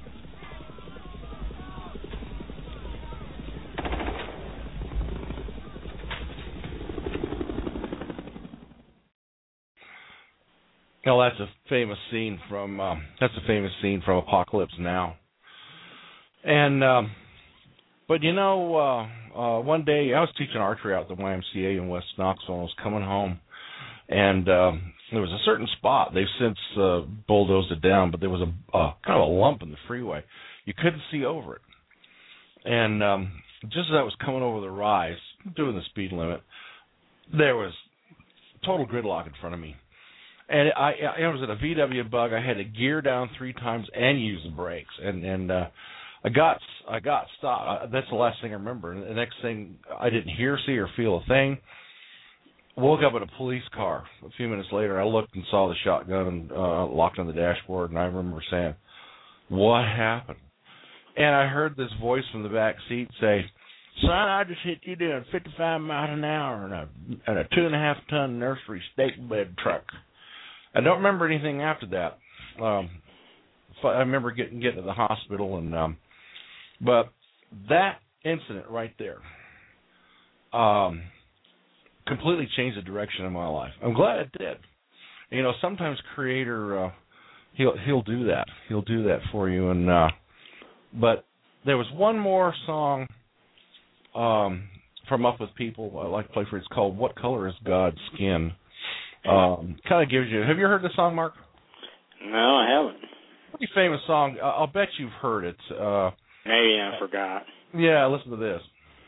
Well, that's a famous scene from uh, that's a famous scene from Apocalypse Now. And um, but you know, uh, uh, one day I was teaching archery out at the Y M C A in West Knoxville. And I was coming home, and um, there was a certain spot. They've since uh, bulldozed it down, but there was a uh, kind of a lump in the freeway. You couldn't see over it. And um, just as I was coming over the rise, doing the speed limit, there was total gridlock in front of me. And I, I was at a V W Bug. I had to gear down three times and use the brakes, and and uh, I got I got stopped. That's the last thing I remember. And the next thing, I didn't hear, see, or feel a thing. Woke up in a police car. A few minutes later, I looked and saw the shotgun uh, locked on the dashboard, and I remember saying, "What happened?" And I heard this voice from the back seat say, "Son, I just hit you doing fifty-five miles an hour in a, in a two and a half ton nursery stake bed truck." I don't remember anything after that. Um, I remember getting getting to the hospital, and um, but that incident right there um, completely changed the direction of my life. I'm glad it did. You know, sometimes Creator uh, he'll he'll do that. He'll do that for you. And uh, but there was one more song um, from Up With People I like to play for. It's called "What Color Is God's Skin." Um, kind of gives you. Have you heard the song, Mark? No, I haven't. Pretty famous song. Uh, I'll bet you've heard it. Uh, Maybe I forgot. Yeah, listen to this.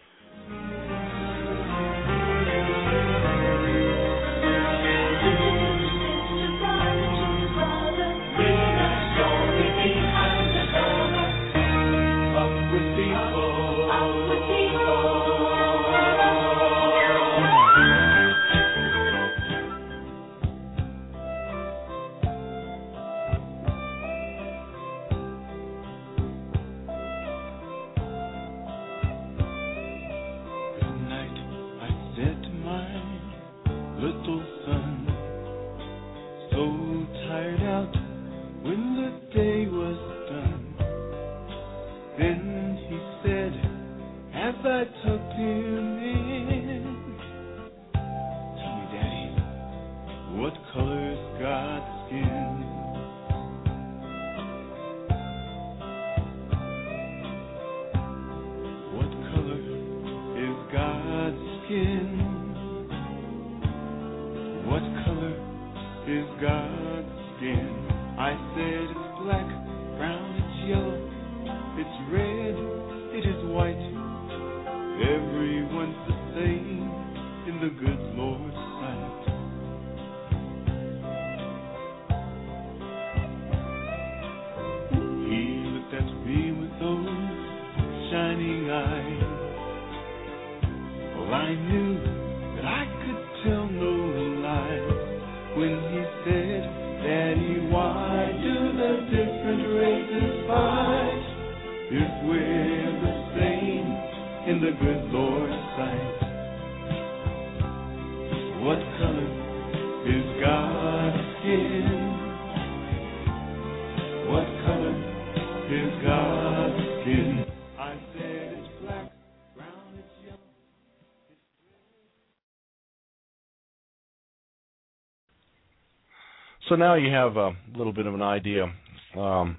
So now you have a little bit of an idea. Um,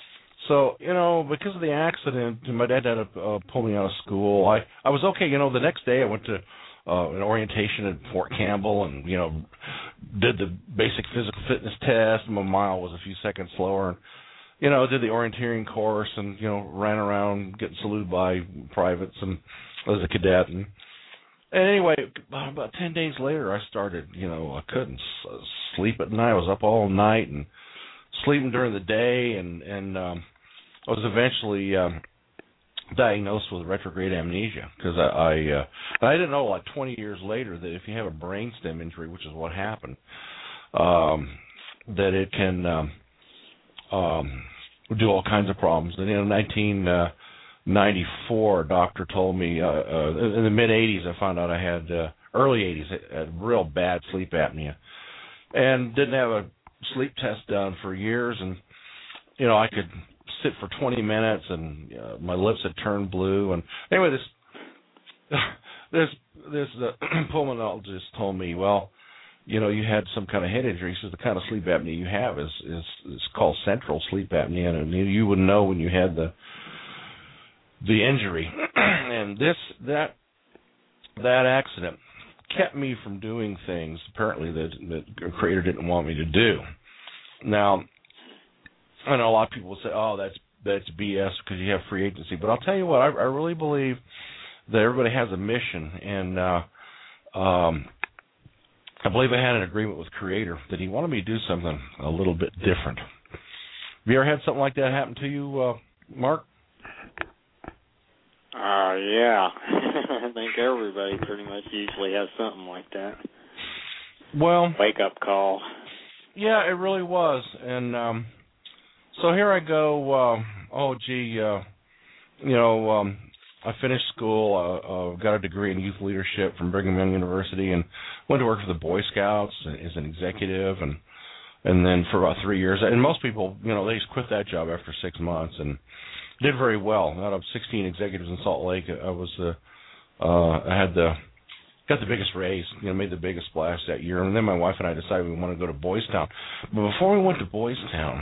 so, you know, because of the accident, my dad had to uh, pull me out of school. I, I was okay. You know, the next day I went to uh, an orientation at Fort Campbell and, you know, did the basic physical fitness test. My mile was a few seconds slower. And, you know, did the orienteering course and, you know, ran around getting saluted by privates and as a cadet. And, and anyway, about ten days later, I started, you know, I couldn't sleep at night. I was up all night and sleeping during the day, and, and um, I was eventually um, diagnosed with retrograde amnesia because I I, uh, I didn't know, like twenty years later, that if you have a brainstem injury, which is what happened, um, that it can um, um, would do all kinds of problems. And in nineteen ninety-four, a doctor told me, uh, uh, in the mid-eighties, I found out I had, uh, early eighties, I had real bad sleep apnea. And didn't have a sleep test done for years. And, you know, I could sit for twenty minutes and uh, my lips had turned blue. And anyway, this this this uh, pulmonologist told me, well, you know, you had some kind of head injury. He says the kind of sleep apnea you have is is, is called central sleep apnea, and you would know when you had the the injury. And this that that accident kept me from doing things apparently that, that the Creator didn't want me to do. Now, I know a lot of people will say, "Oh, that's that's B S because you have free agency." But I'll tell you what, I, I really believe that everybody has a mission, and uh, um, I believe I had an agreement with Creator that He wanted me to do something a little bit different. Have you ever had something like that happen to you, uh, Mark? Uh, yeah. I think everybody pretty much usually has something like that. Well, wake-up call. Yeah, it really was. And um, so here I go, uh, oh, gee, uh, you know, um, I finished school, uh, uh, got a degree in youth leadership from Brigham Young University, and went to work for the Boy Scouts as an executive, and and then for about three years. And most people, you know, they just quit that job after six months and did very well. Out of sixteen executives in Salt Lake, I was the, uh, I had the, got the biggest raise, you know, made the biggest splash that year. And then my wife and I decided we wanted to go to Boys Town. But before we went to Boys Town,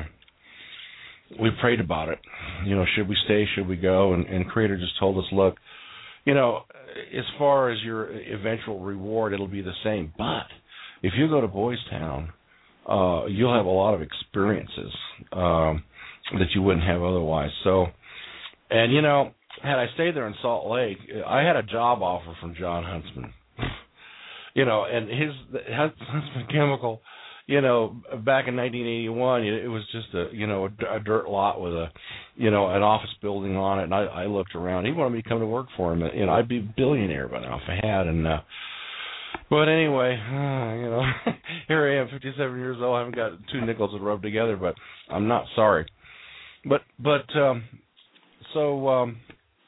we prayed about it. You know, should we stay? Should we go? And, and Creator just told us, look, you know, as far as your eventual reward, it'll be the same. But if you go to Boys Town, uh, you'll have a lot of experiences um, that you wouldn't have otherwise. So, and, you know, had I stayed there in Salt Lake, I had a job offer from John Huntsman. You know, and his Huntsman Chemical, you know, back in nineteen eighty-one, it was just a, you know, a, a dirt lot with a, you know, an office building on it. And I, I looked around. He wanted me to come to work for him. You know, I'd be a billionaire by now if I had. And uh, but anyway, uh, you know, here I am, fifty-seven years old. I haven't got two nickels to rub together, but I'm not sorry. But but um, so um,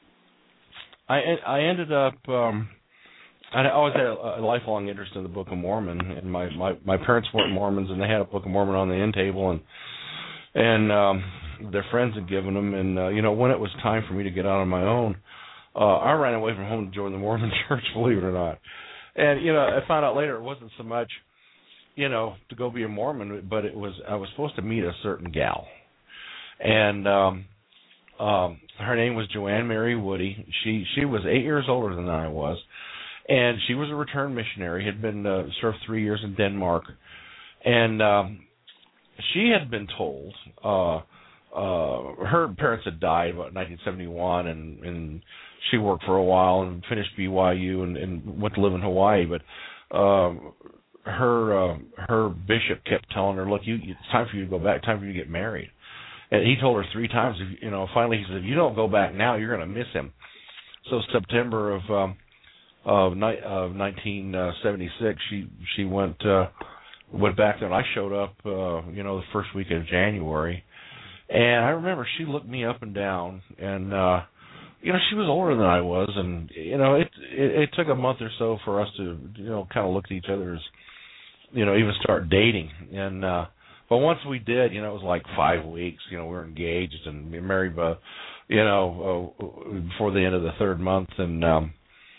I I ended up. Um, I always had a, a lifelong interest in the Book of Mormon, and my, my, my parents weren't Mormons, and they had a Book of Mormon on the end table, and and um, their friends had given them, and uh, you know, when it was time for me to get out on my own, uh, I ran away from home to join the Mormon Church, believe it or not. And you know, I found out later it wasn't so much, you know, to go be a Mormon, but it was I was supposed to meet a certain gal, and um, um, her name was Joanne Mary Woody. She she was eight years older than I was. And she was a returned missionary, had been uh, served three years in Denmark. And um, she had been told, uh, uh, her parents had died about nineteen seventy-one, and, and she worked for a while and finished B Y U and, and went to live in Hawaii. But uh, her uh, her bishop kept telling her, look, you, it's time for you to go back, time for you to get married. And he told her three times, you know, finally he said, if you don't go back now, you're going to miss him. So September of... Um, Of, ni- of nineteen seventy-six, she she went uh, went back there, and I showed up, uh, you know, the first week of January, and I remember she looked me up and down, and uh, you know, she was older than I was, and you know, it, it it took a month or so for us to, you know, kind of look at each other as, you know, even start dating, and uh, but once we did, you know, it was like five weeks, you know, we were engaged and married, by, you know, uh, before the end of the third month, and um,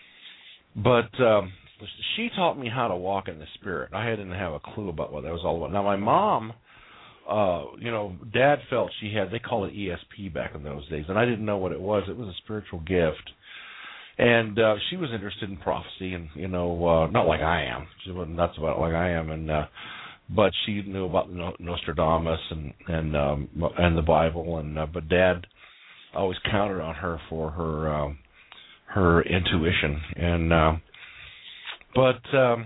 But um, she taught me how to walk in the Spirit. I didn't have a clue about what that was all about. Now, my mom, uh, you know, Dad felt she had, they call it E S P back in those days, and I didn't know what it was. It was a spiritual gift. And uh, she was interested in prophecy, and, you know, uh, not like I am. She wasn't nuts about it like I am. and uh, But she knew about Nostradamus and and, um, and the Bible. and uh, But Dad always counted on her for her... Um, her intuition, and uh, but um,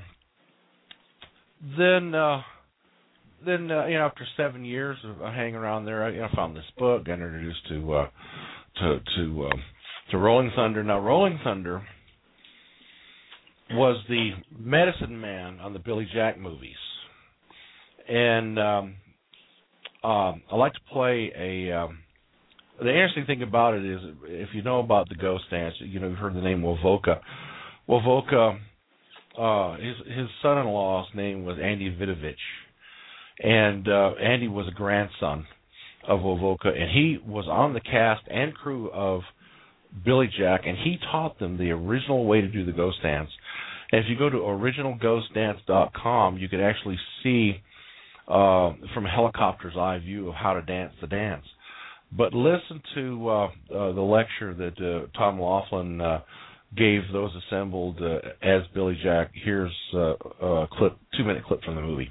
then uh, then uh, you know, after seven years of hanging around there, I you know, found this book, got introduced to uh, to to uh, to Rolling Thunder. Now, Rolling Thunder was the medicine man on the Billy Jack movies, and um, uh, I like to play a um, the interesting thing about it is, if you know about the ghost dance, you know, you've heard the name Wovoka. Wovoka, uh, his his son-in-law's name was Andy Vidovich, and uh, Andy was a grandson of Wovoka, and he was on the cast and crew of Billy Jack, and he taught them the original way to do the ghost dance. And if you go to original ghost dance dot com, you can actually see uh, from a helicopter's eye view of how to dance the dance. But listen to uh, uh, the lecture that uh, Tom Laughlin uh, gave those assembled uh, as Billy Jack. Here's uh, a clip, two-minute clip from the movie.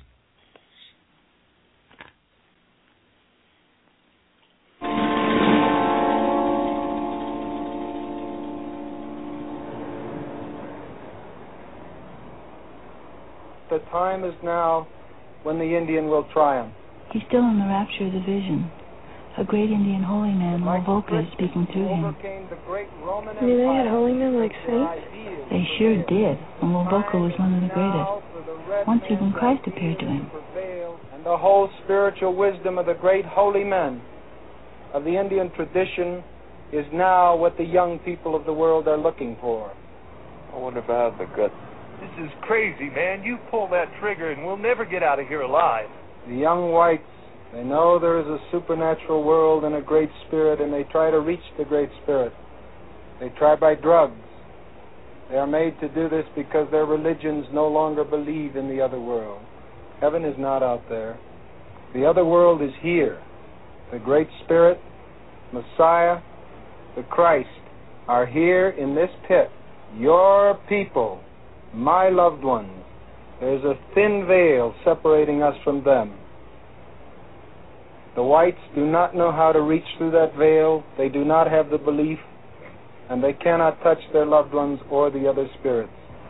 The time is now when the Indian will triumph. He's still in the rapture of the vision. A great Indian holy man, Wovoka, is speaking through him. Knew they had holy men like saints? They sure did, and Wovoka was one of the greatest. Once even Christ appeared to him. And the whole spiritual wisdom of the great holy men of the Indian tradition is now what the young people of the world are looking for. I wonder if I have the guts. This is crazy, man. You pull that trigger and we'll never get out of here alive. The young whites, they know there is a supernatural world and a great spirit, and they try to reach the great spirit. They try by drugs. They are made to do this because their religions no longer believe in the other world. Heaven is not out there. The other world is here. The great spirit, Messiah, the Christ, are here in this pit. Your people, my loved ones. There's a thin veil separating us from them. The whites do not know how to reach through that veil. They do not have the belief, and they cannot touch their loved ones or the other spirits.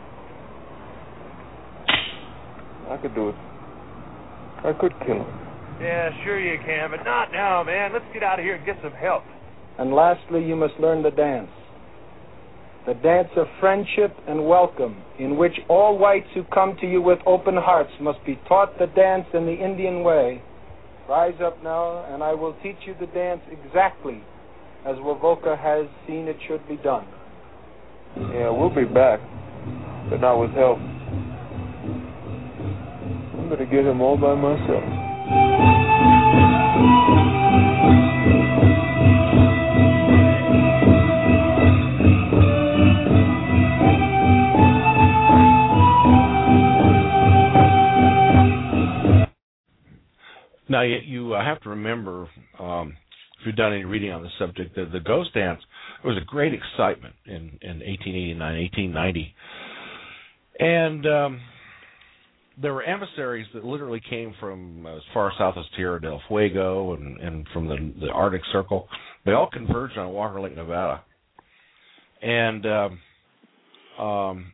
I could do it. I could kill him. Yeah, sure you can, but not now, man. Let's get out of here and get some help. And lastly, you must learn the dance. The dance of friendship and welcome, in which all whites who come to you with open hearts must be taught the dance in the Indian way. Rise up now, and I will teach you the dance exactly as Wovoka has seen it should be done. Yeah, we'll be back, but not with help. I'm going to get him all by myself. Now, you, you uh, have to remember, um, if you've done any reading on the subject, that the ghost dance was a great excitement in, in eighteen eighty-nine, eighteen ninety. And um, there were emissaries that literally came from as far south as Tierra del Fuego and, and from the, the Arctic Circle. They all converged on Walker Lake, Nevada. And um, um,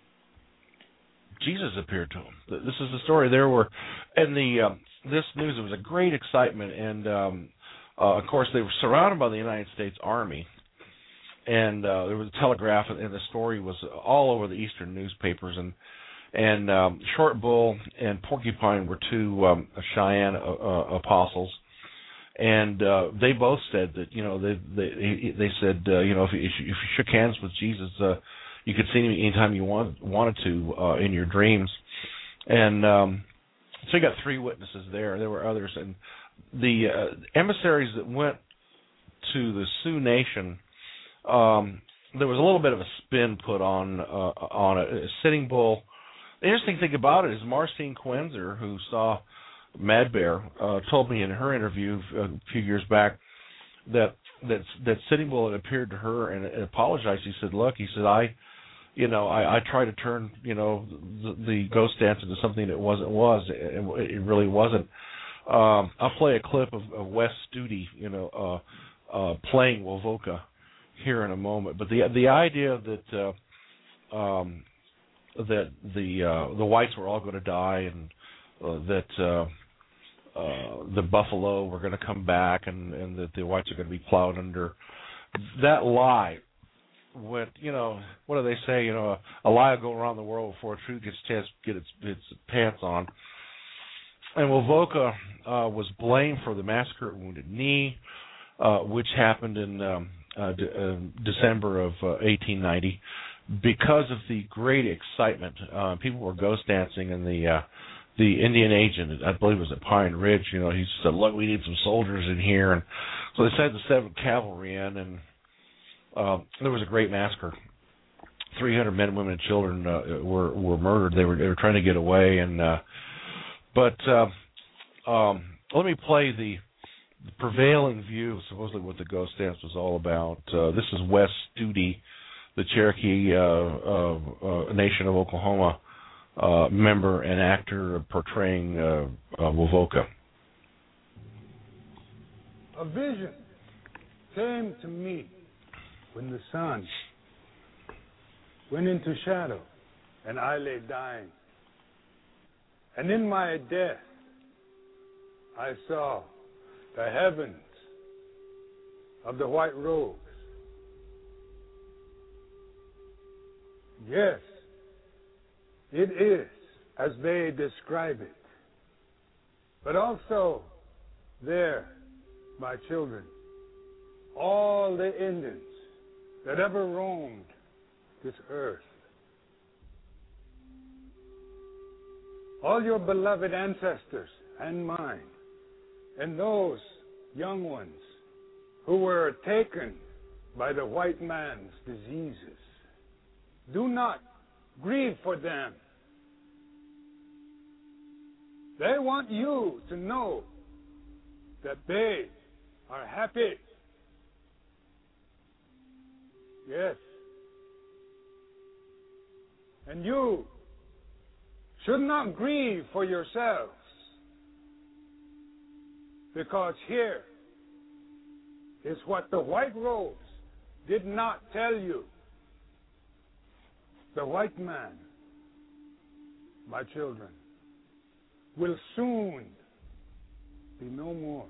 Jesus appeared to them. This is the story. There were, and the... Um, This news, it was a great excitement, and um, uh, of course they were surrounded by the United States Army, and uh, there was a telegraph, and the story was all over the eastern newspapers, and and um, Short Bull and Porcupine were two um, Cheyenne uh, uh, apostles, and uh, they both said that, you know, they they they said uh, you know, if you, if you shook hands with Jesus, uh, you could see him anytime you want, wanted to uh, in your dreams, and um, so you got three witnesses there. There were others, and the uh, emissaries that went to the Sioux Nation, um, there was a little bit of a spin put on uh, on it. Sitting Bull. The interesting thing about it is Marcine Quenzer, who saw Mad Bear, uh, told me in her interview a few years back that that that Sitting Bull had appeared to her and, and apologized. He said, "Look," he said, "I." You know, I, I try to turn, you know, the, the ghost dance into something that wasn't was. It, it really wasn't. Um, I'll play a clip of, of Wes Studi, you know, uh, uh, playing Wovoka here in a moment. But the the idea that uh, um, that the uh, the whites were all going to die, and uh, that uh, uh, the buffalo were going to come back, and, and that the whites are going to be plowed under, that lie went, you know, what do they say? You know, a, a lie will go around the world before truth gets a chance to get its, its pants on. And Wovoka uh, was blamed for the massacre at Wounded Knee. uh, which happened in um, uh, de- uh, December of uh, eighteen ninety. Because of the great excitement, uh, people were ghost dancing, and the uh, the Indian agent, I believe it was at Pine Ridge, you know, he said, look, we need some soldiers in here. And so they sent the seventh Cavalry in, and uh, there was a great massacre. three hundred men, women, and children uh, were were murdered. They were they were trying to get away. and uh, But uh, um, let me play the, the prevailing view of supposedly what the ghost dance was all about. Uh, this is Wes Studi, the Cherokee uh, uh, uh, Nation of Oklahoma uh, member and actor portraying uh, uh, Wovoka. A vision came to me when the sun went into shadow and I lay dying. And in my death, I saw the heavens of the white robes. Yes, it is as they describe it. But also there, my children, all the Indians that ever roamed this earth, all your beloved ancestors and mine, and those young ones who were taken by the white man's diseases. Do not grieve for them. They want you to know that they are happy. Yes. And you should not grieve for yourselves, because here is what the white robes did not tell you. The white man, my children, will soon be no more.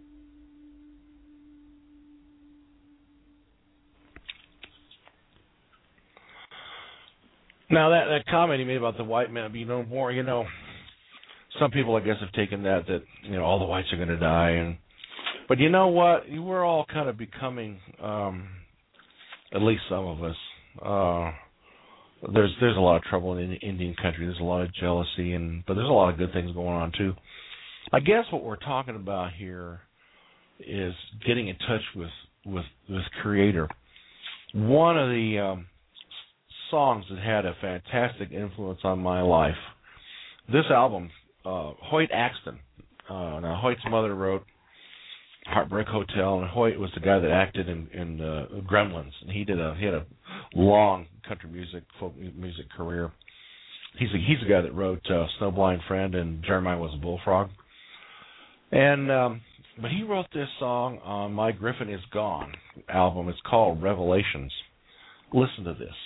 Now, that, that comment he made about the white man be no more, you know, some people, I guess, have taken that, that, you know, all the whites are going to die. and But you know what? We're all kind of becoming, um, at least some of us, uh, There's there's a lot of trouble in Indian country. There's a lot of jealousy, and but there's a lot of good things going on too. I guess what we're talking about here is getting in touch with with this Creator. One of the um, songs that had a fantastic influence on my life. This album, uh, Hoyt Axton. Uh, now Hoyt's mother wrote Heartbreak Hotel, and Hoyt was the guy that acted in, in uh, Gremlins, and he did a he had a long country music, folk music career. He's a, he's the guy that wrote uh, Snowblind Friend and Jeremiah Was a Bullfrog. And um, but he wrote this song on My Griffin Is Gone album. It's called Revelations. Listen to this.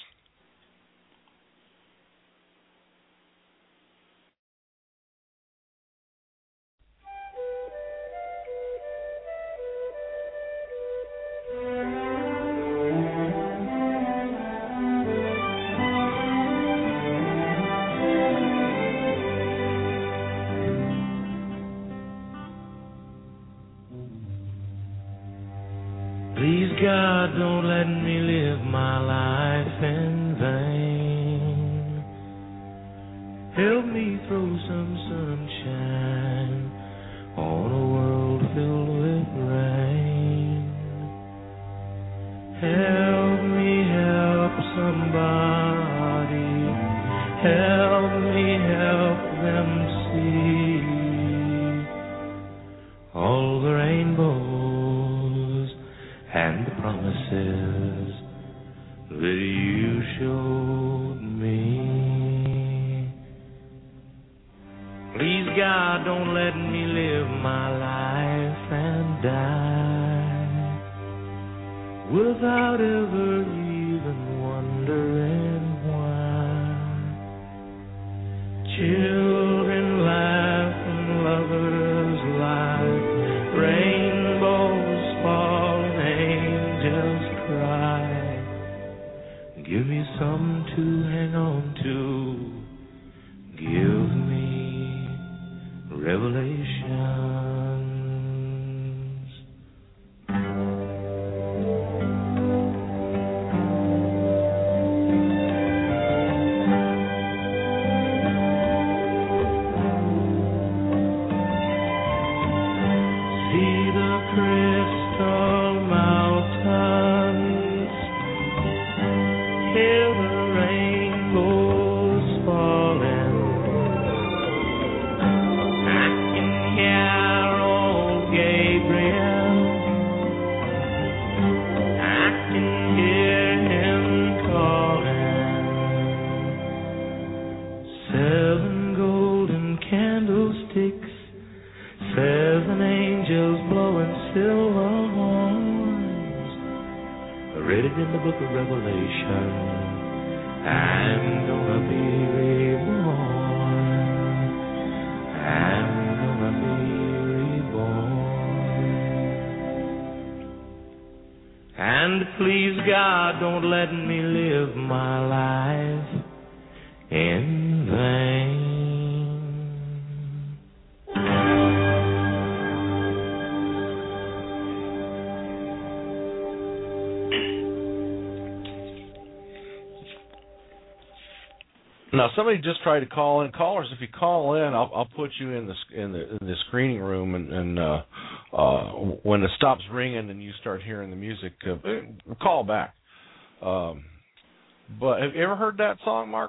Please, God, don't let me live my life in vain. Help me throw some sunshine on a world filled with rain. Help me help somebody. Help me help them see all the rainbows and the promises that you showed me. Please, God, don't let me live my life and die without ever even wondering why. Children laugh and lovers laugh, rainbows fall and angels cry. Give me some to hang on to. Give me revelations. hear the rainbows falling. I can hear old Gabriel. I can hear him calling. Seven golden candlesticks, seven angels blowing silver horns, written in the book of Revelation. I'm gonna be reborn. I'm gonna be reborn. And please God, don't let me live my life in vain. Now, somebody just tried to call in. Callers, if you call in, I'll, I'll put you in the in the, in the screening room, and, and uh, uh, when it stops ringing and you start hearing the music, uh, call back. Um, but have you ever heard that song, Mark?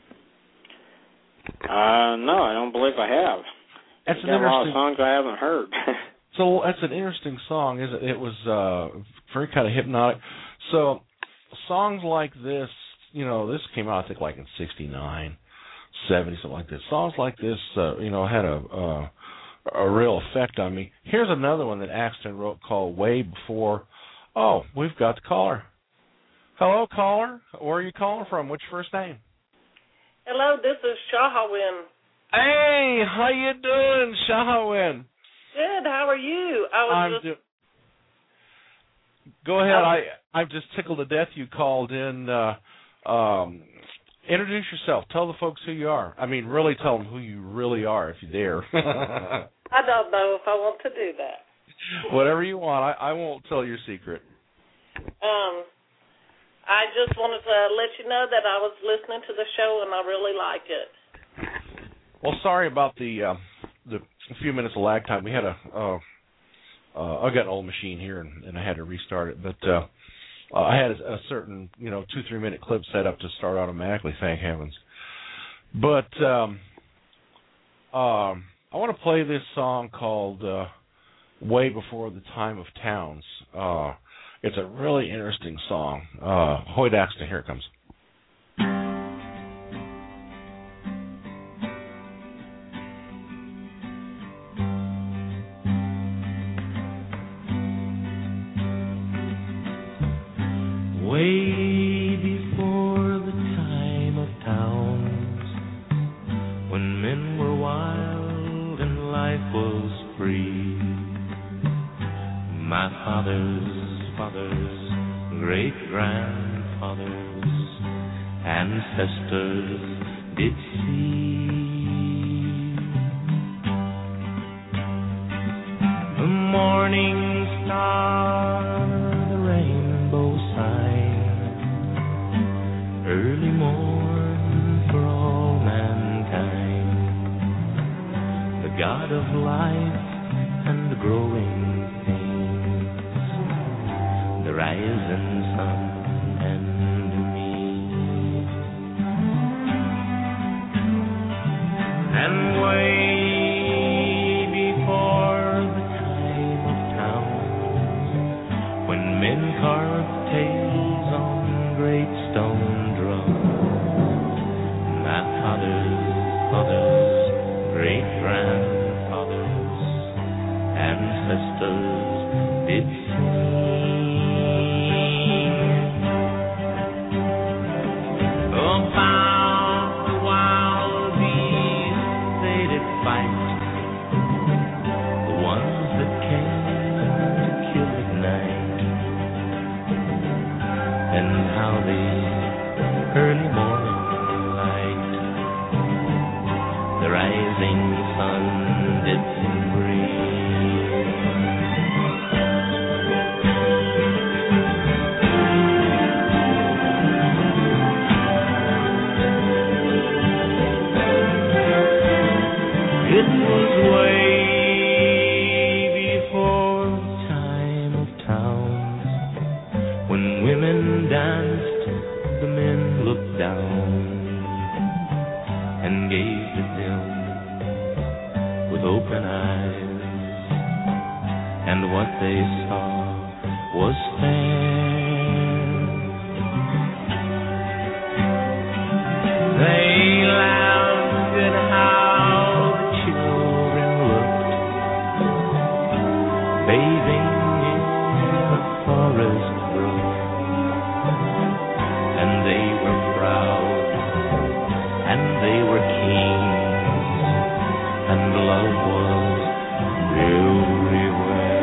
Uh, no, I don't believe I have. That's There's an a lot of interesting songs I haven't heard. So that's an interesting song. Is it? It was uh, very kind of hypnotic. So songs like this. You know, this came out, I think, like in sixty-nine, seventy, something like this. Songs like this, uh, you know, had a uh, a real effect on me. Here's another one that Axton wrote called Way Before. Oh, we've got the caller. Hello, caller. Where are you calling from? What's your first name? Hello, this is Shahawin. Hey, how you doing, Shahawin? Good, how are you? I was I'm just... do- Go ahead. I, I'm just tickled to death you called in. Uh, Um, introduce yourself. Tell the folks who you are. I mean, really tell them who you really are, if you dare. I don't know if I want to do that. Whatever you want. I, I won't tell your secret. Um, I just wanted to let you know that I was listening to the show and I really like it. Well, sorry about the uh, the few minutes of lag time. We had a uh, uh, I got an old machine here and, and I had to restart it, but. Uh, Uh, I had a, a certain, you know, two, three minute clip set up to start automatically, thank heavens. But um, um, I want to play this song called uh, Way Before the Time of Towns. Uh, it's a really interesting song. Uh, Hoyt Axton, here it comes. Way before the time of towns, when men were wild and life was free, my father's father's great-grandfather's ancestors did see the morning star, the rainbow sign, early morn for all mankind, the God of life and the growing things, the rising sun and me. And way before the time of towns, when men carved tales on great stone drums, my father's father's great-grandfather's ancestors did sing about the wild beasts they did fight, the ones that came to kill at night, and how the early morning light, the rising sun did breathe. It was way before the time of towns, when women danced, the men they saw was fair. They laughed at how the children looked, bathing in a forest brook, and they were proud, and they were kings, and love was everywhere.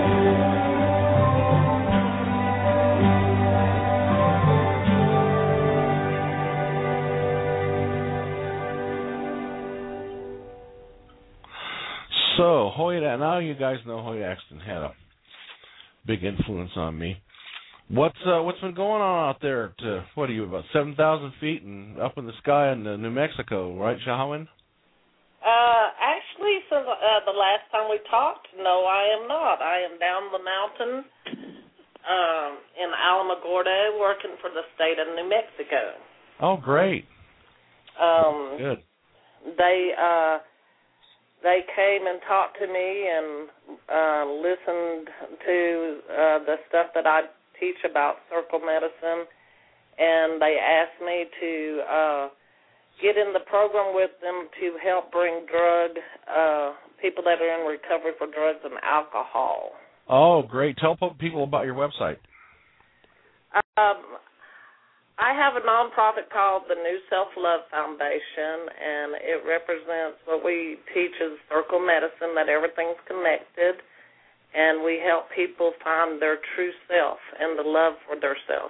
So, Hoyt, now you guys know Hoyt Axton had a big influence on me. What's uh, what's been going on out there? At, uh, what are you, about seven thousand feet and up in the sky in uh, New Mexico, right, Shahawan? Uh, actually, since uh, the last time we talked, no, I am not. I am down the mountain um, in Alamogordo working for the state of New Mexico. Oh, great. Um, Good. They uh, they came and talked to me and uh, listened to uh, the stuff that I teach about circle medicine, and they asked me to uh, get in the program with them to help bring drug uh, people that are in recovery for drugs and alcohol. Oh, great. Tell people about your website. Um, I have a nonprofit called the New Self-Love Foundation, and it represents what we teach as circle medicine, that everything's connected, and we help people find their true self and the love for their self.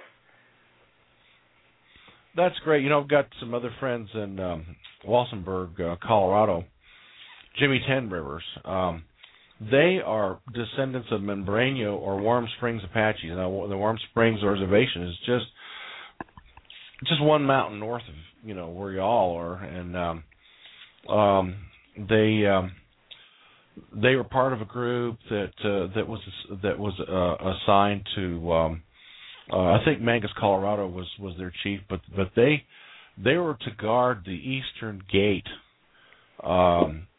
That's great. You know, I've got some other friends in um, Walsenburg, uh, Colorado, Jimmy Ten Rivers. Um, they are descendants of Membreño or Warm Springs Apaches. Now, the Warm Springs Reservation is just just one mountain north of, you know, where y'all are, and um, um, they um, they were part of a group that uh, that was that was uh, assigned to. Um, Uh, I think Mangus, Colorado, was, was their chief, but but they they were to guard the eastern gate, um,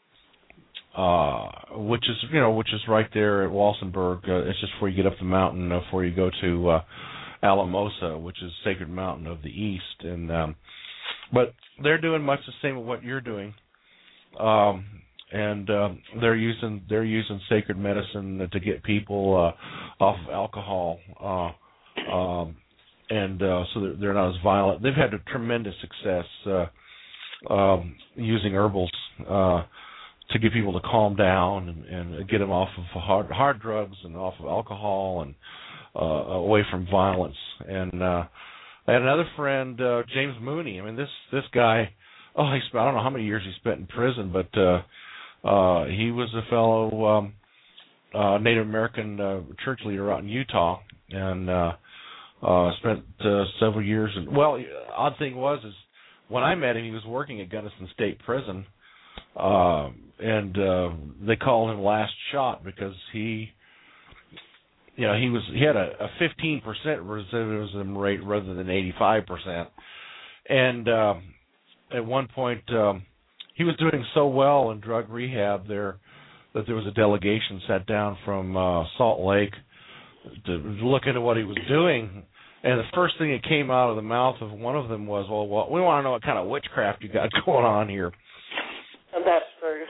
uh, which is you know which is right there at Walsenburg. Uh, it's just before you get up the mountain, uh, before you go to uh, Alamosa, which is Sacred Mountain of the East. And um, but they're doing much the same as what you're doing, um, and uh, they're using they're using sacred medicine to get people uh, off of alcohol. Uh, Um, and uh, so they're, they're not as violent. They've had a tremendous success uh, um, using herbals uh, to get people to calm down and, and get them off of hard, hard drugs and off of alcohol and uh, away from violence. And uh, I had another friend, uh, James Mooney. I mean, this this guy. Oh, he spent, I don't know how many years he spent in prison, but uh, uh, he was a fellow um, uh, Native American uh, church leader out in Utah, and uh, Uh, spent uh, several years. And, well, odd thing was is when I met him, he was working at Gunnison State Prison, uh, and uh, they called him Last Shot because he, you know, he was he had a, a fifteen percent recidivism rate rather than eighty-five percent, and uh, at one point um, he was doing so well in drug rehab there that there was a delegation sent down from uh, Salt Lake to look into what he was doing, and the first thing that came out of the mouth of one of them was, well, well we want to know what kind of witchcraft you got going on here. And that's true.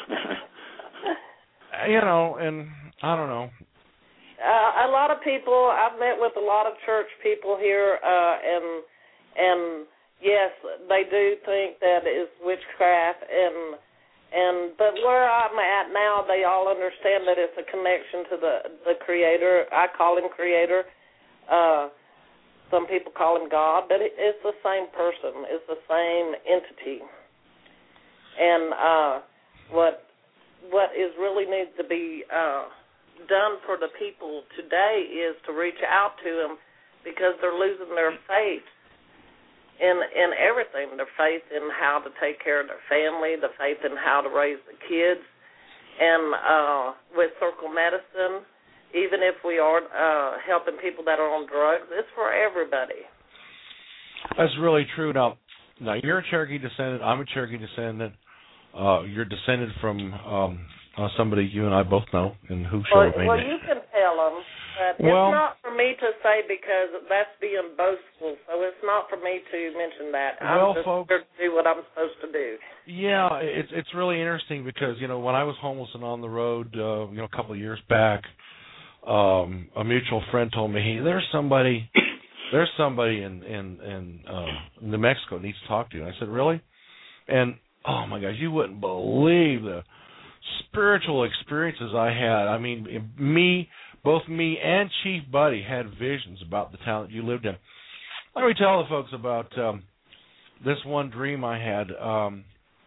You know, and I don't know. Uh, a lot of people, I've met with a lot of church people here, uh, and and yes, they do think that it's witchcraft, and And but where I'm at now, they all understand that it's a connection to the, the Creator. I call him Creator. Uh, some people call him God, but it, it's the same person. It's the same entity. And uh, what what is really needs to be uh, done for the people today is to reach out to them, because they're losing their faith in in everything, their faith in how to take care of their family, the faith in how to raise the kids. And uh, with circle medicine, even if we are uh, helping people that are on drugs, it's for everybody. That's really true. Now, now you're a Cherokee descendant. I'm a Cherokee descendant. Uh, you're descended from um, uh, somebody you and I both know, and who Well, shall remain well you can tell them. But Well- it's not for me to say because that's being boastful. So it's not for me to mention that. Well, I'm just folks- here to do what I'm supposed to do. Yeah, it's it's really interesting because, you know, when I was homeless and on the road, uh, you know, a couple of years back, um, a mutual friend told me, hey, there's somebody, there's somebody in in, in uh, New Mexico needs to talk to you. And I said, really? And oh my gosh, you wouldn't believe the spiritual experiences I had. I mean, me, both me and Chief Buddy had visions about the town that you lived in. Let me tell the folks about um, this one dream I had. Um,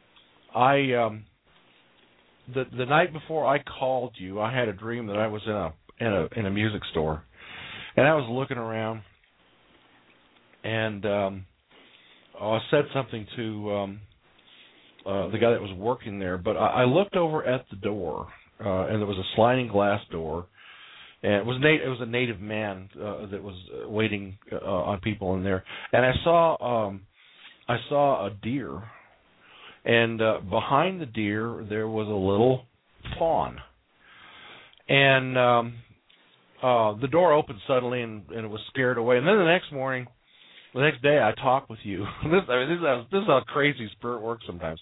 I um, the the night before I called you, I had a dream that I was in a in a in a music store, and I was looking around, and um, I said something to um, uh, the guy that was working there. But I, I looked over at the door, uh, and there was a sliding glass door, and it was nat- it was a native man uh, that was uh, waiting uh, on people in there, and I saw um, I saw a deer. And uh, behind the deer, there was a little fawn. And um, uh, the door opened suddenly, and, and it was scared away. And then the next morning, the next day, I talked with you. this, I mean, this, is, this is how crazy spirit works sometimes.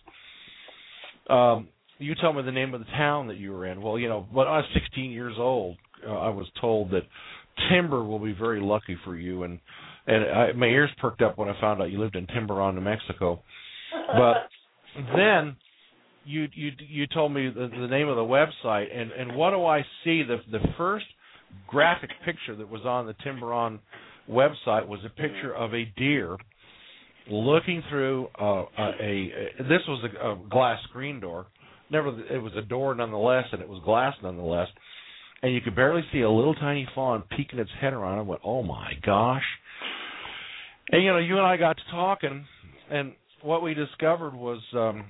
Um, you told me the name of the town that you were in. Well, you know, when I was sixteen years old, uh, I was told that Timber will be very lucky for you. And, and I, my ears perked up when I found out you lived in Tiburon, New Mexico. But then you you you told me the, the name of the website, and, and what do I see? The the first graphic picture that was on the Tiburon website was a picture of a deer looking through uh, a, a, a this was a, a glass screen door. Never, it was a door nonetheless, and it was glass nonetheless. And you could barely see a little tiny fawn peeking its head around. I went, oh my gosh! And you know, you and I got to talking, and what we discovered was, um,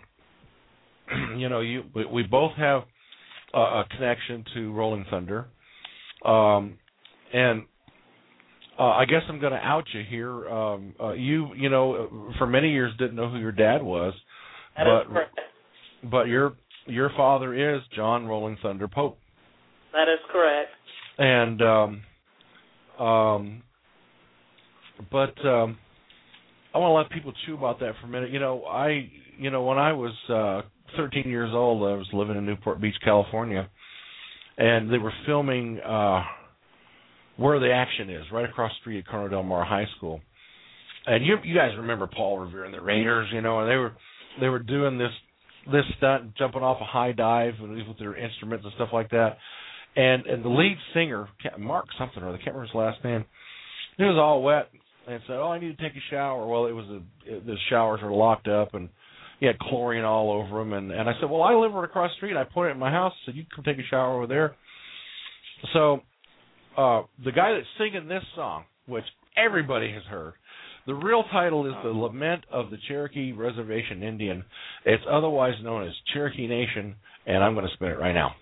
you know, you we, we both have a, a connection to Rolling Thunder, um, and uh, I guess I'm going to out you here. Um, uh, you, you know, for many years didn't know who your dad was, That but is correct. but your your father is John Rolling Thunder Pope. That is correct. And um, um, but. Um, I want to let people chew about that for a minute. You know, I, you know, when I was uh, thirteen years old, I was living in Newport Beach, California, and they were filming uh, Where the Action Is, right across the street at Corona Del Mar High School. And you, you guys remember Paul Revere and the Raiders, you know, and they were they were doing this this stunt, jumping off a high dive with their instruments and stuff like that. And and the lead singer, Mark something or other, I can't remember his last name. He was all wet. And said, oh, I need to take a shower. Well, it was a, it, the showers were locked up, and he had chlorine all over him. And, and I said, well, I live right across the street. I put it in my house. I said, you can come take a shower over there. So uh, the guy that's singing this song, which everybody has heard, the real title is The Lament of the Cherokee Reservation Indian. It's otherwise known as Cherokee Nation, and I'm going to spin it right now.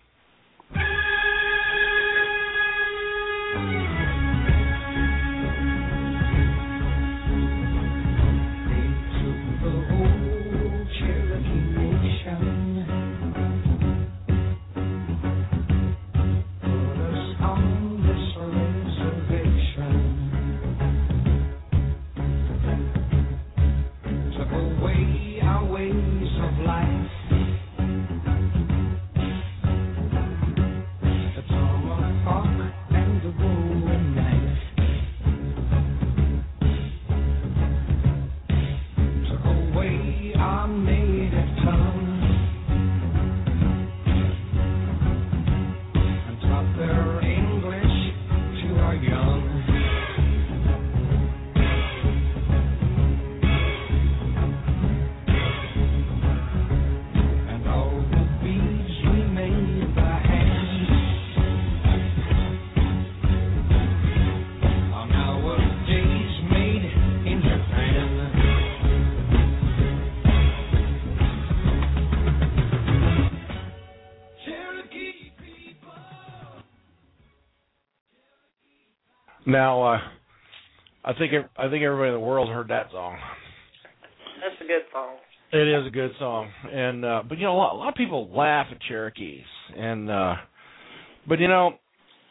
Now, uh, I think I think everybody in the world heard that song. That's a good song. It is a good song, and uh, but you know a lot, a lot of people laugh at Cherokees, and uh, but you know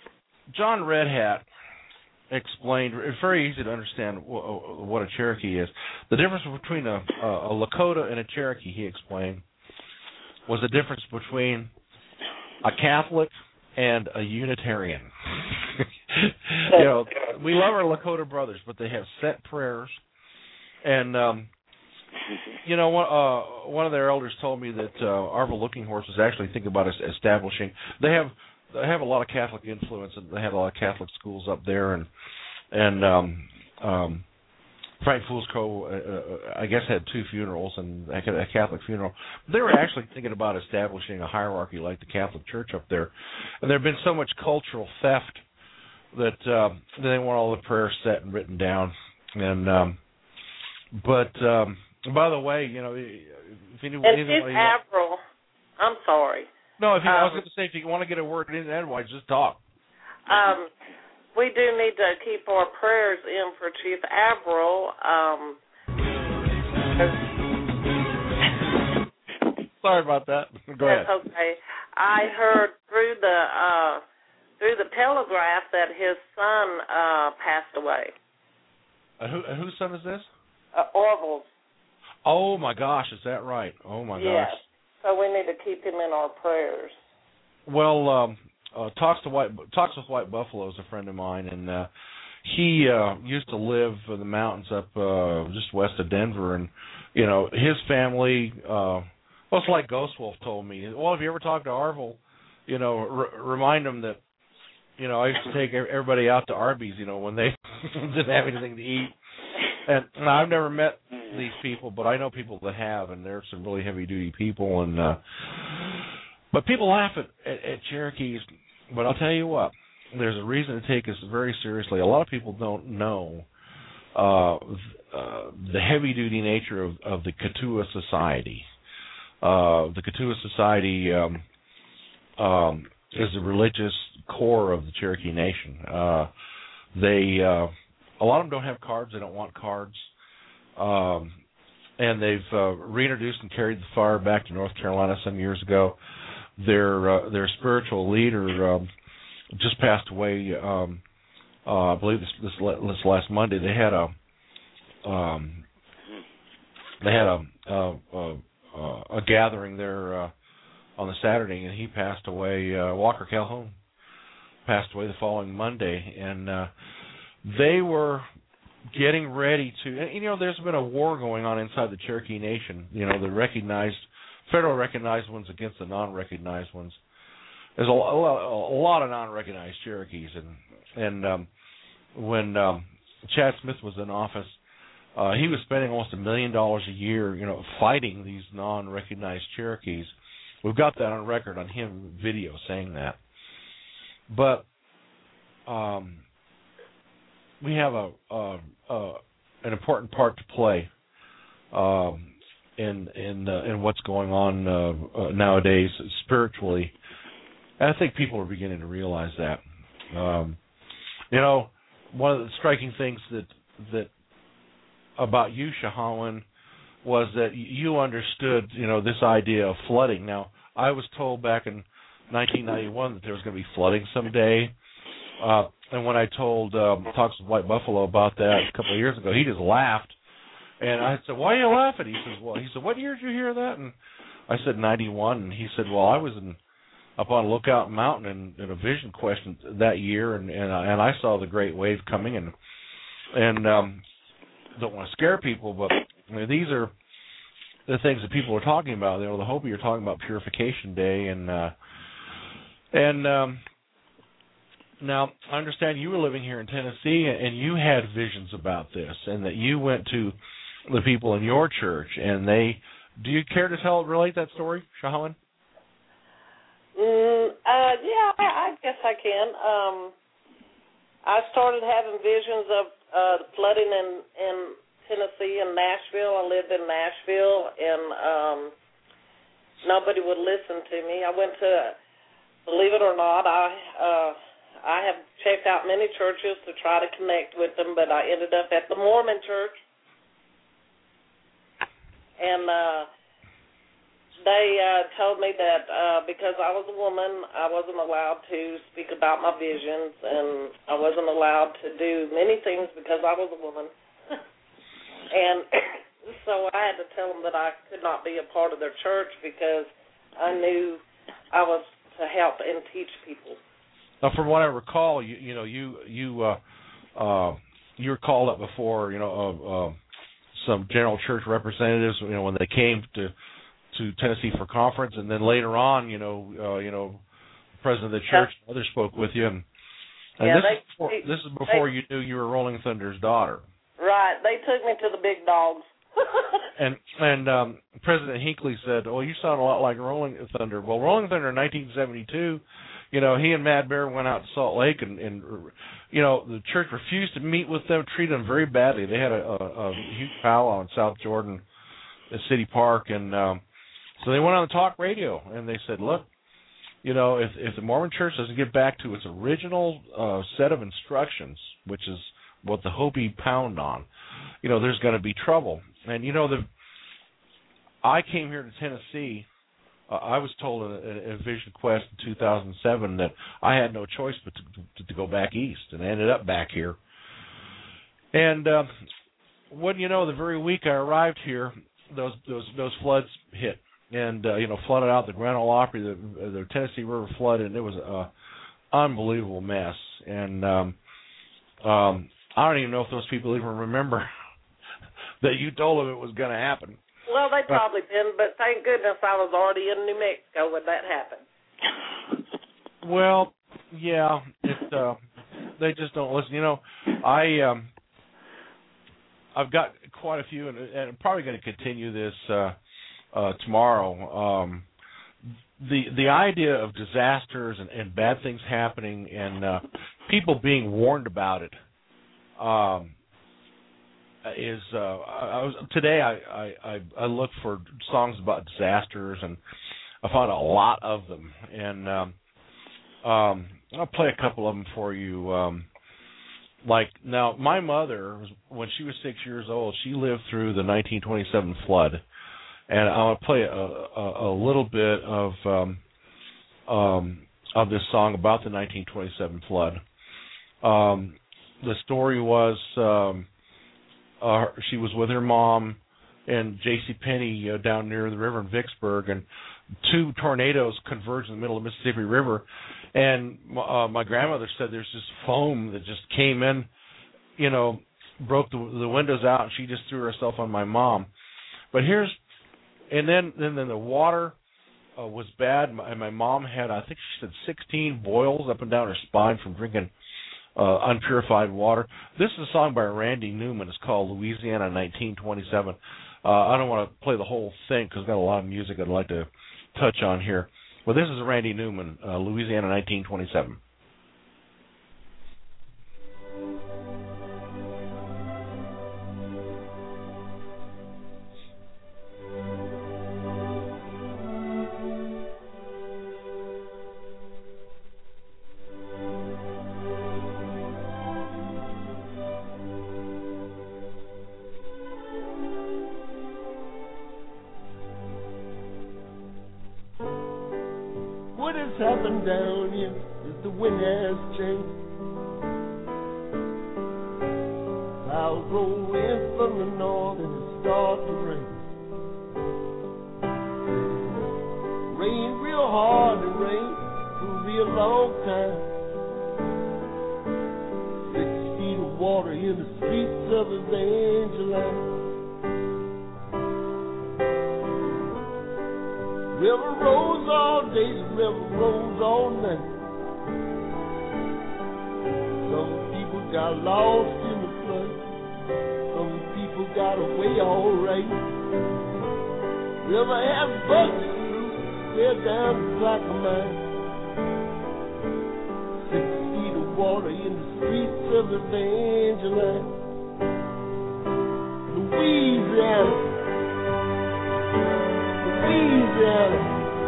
John Red Hat explained, it's very easy to understand what a Cherokee is. The difference between a, a Lakota and a Cherokee, he explained, was the difference between a Catholic and a Unitarian. You know, we love our Lakota brothers, but they have set prayers. And, um, you know, one, uh, one of their elders told me that uh, Arville Looking Horse was actually thinking about establishing, they have they have a lot of Catholic influence, and they have a lot of Catholic schools up there, and and um, um, Frank Foolsco, uh, I guess, had two funerals and a Catholic funeral. They were actually thinking about establishing a hierarchy like the Catholic Church up there, and there had been so much cultural theft that uh, they want all the prayers set and written down. And um, but um, by the way, you know, if you and Chief Averill, I'm sorry. No, if you, um, I was going to say, if you want to get a word in edgewise, just talk. Um, we do need to keep our prayers in for Chief Averill. Um, Sorry about that. Go that's ahead. okay. I heard through the uh, through the telegraph that his son uh, passed away. Uh, who, uh, whose son is this? Uh, Orville's. Oh my gosh, is that right? Oh my yes. gosh. So we need to keep him in our prayers. Well, um, uh, talks to White talks with White Buffalo is a friend of mine, and uh, he uh, used to live in the mountains up uh, just west of Denver, and you know his family. Uh, well, it's like Ghost Wolf told me. Well, if you ever talk to Arville, you know, r- remind him that you know I used to take everybody out to Arby's, you know, when they didn't have anything to eat. And, and I've never met these people, but I know people that have, and they're some really heavy-duty people. And uh, but people laugh at, at, at Cherokees, but I'll tell you what, there's a reason to take us very seriously. A lot of people don't know uh, uh, the heavy-duty nature of, of the Katua Society. Uh, the Katua Society um, um, is the religious core of the Cherokee Nation. Uh, they... Uh, A lot of them don't have cards. They don't want cards. Um, and they've uh, reintroduced and carried the fire back to North Carolina some years ago. Their uh, their spiritual leader um, just passed away, um, uh, I believe this, this this last Monday. They had a um, they had a a, a, a gathering there uh, on the Saturday, and he passed away. Uh, Walker Calhoun passed away the following Monday, and uh, they were getting ready to, and, you know, there's been a war going on inside the Cherokee Nation. You know, the recognized, federal recognized ones against the non-recognized ones. There's a, a, lot, a lot of non-recognized Cherokees, and and um, when um, Chad Smith was in office, uh, he was spending almost a million dollars a year, you know, fighting these non-recognized Cherokees. We've got that on record on him video saying that, but. Um, We have a, a, a an important part to play um, in in uh, in what's going on uh, uh, nowadays spiritually. And I think people are beginning to realize that. Um, you know, one of the striking things that that about you, Shahawan, was that you understood, you know, this idea of flooding. Now, I was told back in nineteen ninety-one that there was going to be flooding someday. Uh, and when I told um, Talks with White Buffalo about that a couple of years ago, he just laughed. And I said, "Why are you laughing?" He says, "Well," he said, "What year did you hear that?" And I said, ninety-one. And he said, "Well, I was in up on Lookout Mountain in, in a vision quest that year, and and I, and I saw the great wave coming." And and um, don't want to scare people, but I mean, these are the things that people are talking about. You know, the Hopi are talking about Purification Day, and uh, and um, now, I understand you were living here in Tennessee, and you had visions about this, and that you went to the people in your church, and they. Do you care to tell, relate that story, Shahawan? Mm, uh, yeah, I, I guess I can. Um, I started having visions of uh, flooding in, in Tennessee and Nashville. I lived in Nashville, and um, nobody would listen to me. I went to, believe it or not, I. Uh, I have checked out many churches to try to connect with them, but I ended up at the Mormon church. And uh, they uh, told me that uh, because I was a woman, I wasn't allowed to speak about my visions, and I wasn't allowed to do many things because I was a woman. And so I had to tell them that I could not be a part of their church because I knew I was to help and teach people. Now, from what I recall, you you know you you uh, uh, you were called up before, you know, uh, uh, some general church representatives, you know, when they came to to Tennessee for conference, and then later on, you know, uh, you know, the president of the church, yeah. others spoke with you, and, and yeah, this, they, is before, they, this is before they, you knew you were Rolling Thunder's daughter. Right, they took me to the big dogs. and and um, President Hinckley said, "Oh, you sound a lot like Rolling Thunder." Well, Rolling Thunder in nineteen seventy-two, you know, he and Mad Bear went out to Salt Lake, and, and you know, the church refused to meet with them, treated them very badly. They had a, a, a huge powwow in South Jordan, at City Park, and um, so they went on the talk radio, and they said, "Look, you know, if if the Mormon Church doesn't get back to its original uh, set of instructions, which is what the Hopi pound on, you know, there's going to be trouble." And you know, the I came here to Tennessee. Uh, I was told in a, a Vision Quest in two thousand seven that I had no choice but to, to, to go back east, and I ended up back here. And uh, what you know, the very week I arrived here, those those those floods hit, and uh, you know, flooded out the Grand Ole Opry, the, the Tennessee River flooded, and it was an unbelievable mess. And um, um, I don't even know if those people even remember that you told them it was going to happen. Well, they probably didn't, but thank goodness I was already in New Mexico when that happened. Well, yeah, it, uh, they just don't listen. You know, I um, I've got quite a few, and, and I'm probably going to continue this uh, uh, tomorrow. Um, the the idea of disasters and, and bad things happening, and uh, people being warned about it. Um, Is uh, I was today I, I, I looked for songs about disasters, and I found a lot of them, and um, um, I'll play a couple of them for you. Um, like now, my mother, when she was six years old, she lived through the nineteen twenty-seven flood, and I'll play a, a, a little bit of um, um, of this song about the nineteen twenty-seven flood. Um, the story was. Um, Uh, she was with her mom and J C Penney uh, down near the river in Vicksburg, and two tornadoes converged in the middle of the Mississippi River. And uh, my grandmother said there's this foam that just came in, you know, broke the, the windows out, and she just threw herself on my mom. But here's, and then then, then the water uh, was bad, and my mom had, I think she said, sixteen boils up and down her spine from drinking Uh, unpurified water. This is a song by Randy Newman. It's called Louisiana nineteen twenty-seven. Uh, I don't want to play the whole thing because I've got a lot of music I'd like to touch on here. Well, this is Randy Newman, uh, Louisiana nineteen twenty-seven. Happened down here as the wind has changed. Clouds roll in from the north and it starts to rain. Rain real hard and rain for a real long time. Six feet of water in the streets of Evangeline. River rolls all day, the river rolls all night. Some people got lost in the flood. Some people got away all right. River has busted through, clear down the Plaquemine. Six feet of water in the streets of Evangeline. Louisiana. Louisiana,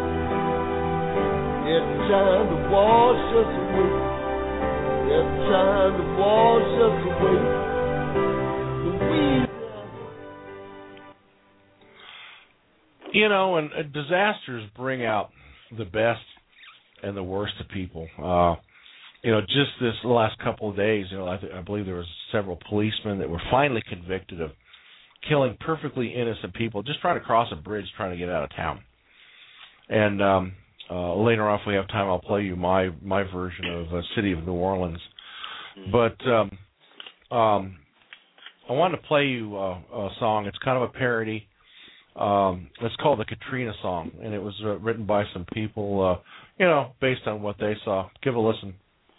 they're trying to wash us away. They're trying to wash us away. Louisiana. You know, and uh, disasters bring out the best and the worst of people. Uh, you know, just this last couple of days, you know, I, th- I believe there was several policemen that were finally convicted of killing perfectly innocent people, just trying to cross a bridge, trying to get out of town. And um, uh, later on, if we have time, I'll play you my my version of uh, City of New Orleans. But um, um, I wanted to play you uh, a song. It's kind of a parody. Um, it's called the Katrina Song, and it was uh, written by some people, uh, you know, based on what they saw. Give it a listen.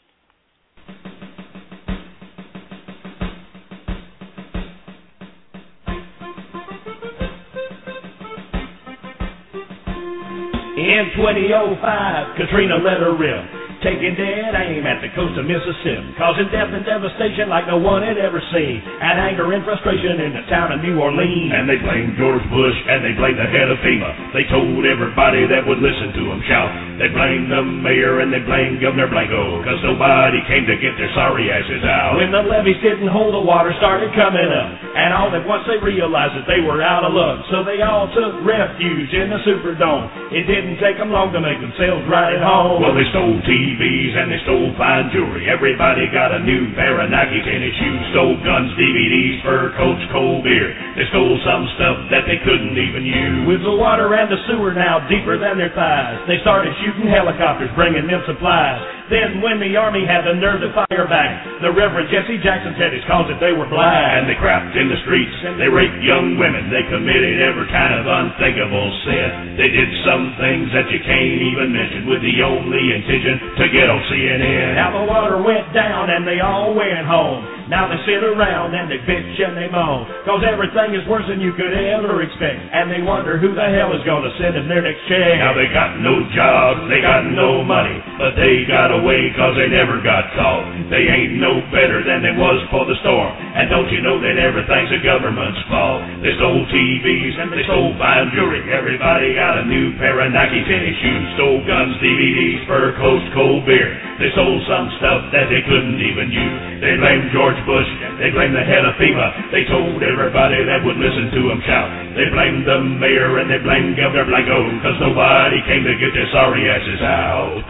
In twenty oh five, Katrina let her rip, taking dead aim at the coast of Mississippi, causing death and devastation like no one had ever seen, and anger and frustration in the town of New Orleans. And they blamed George Bush, and they blamed the head of FEMA. They told everybody that would listen to them shout. They blamed the mayor and they blamed Governor Blanco, cause nobody came to get their sorry asses out. When the levees didn't hold, the water started coming up, and all at once they realized that they were out of luck. So they all took refuge in the Superdome. It didn't take them long to make themselves right at home. Well, they stole T Vs and they stole fine jewelry. Everybody got a new pair of Nike tennis shoes. Stole guns, D V Ds, fur coats, cold beer. They stole some stuff that they couldn't even use. With the water and the sewer now deeper than their thighs, they started shooting helicopters, bringing them supplies. Then when the army had the nerve to fire back, the Reverend Jesse Jackson said it's cause that they were black. And they crapped in the streets, they raped young women, they committed every kind of unthinkable sin. They did some things that you can't even mention, with the only intention to get on C N N. Now the water went down and they all went home. Now they sit around and they bitch and they moan, cause everything is worse than you could ever expect, and they wonder who the hell is gonna send them their next check. Now they got no jobs, they got no money, but they got away cause they never got caught. They ain't no better than they was for the storm, and don't you know that everything's the government's fault. They stole T Vs and they stole fine jewelry. Everybody got a new pair of Nike tennis shoes. Stole guns, D V Ds, fur coats, cold beer. They sold some stuff that they couldn't even use. They blamed George Bush, they blamed the head of FEMA. They told everybody that would listen to them shout. They blamed the mayor and they blamed Governor Blanco, cause nobody came to get their sorry asses out.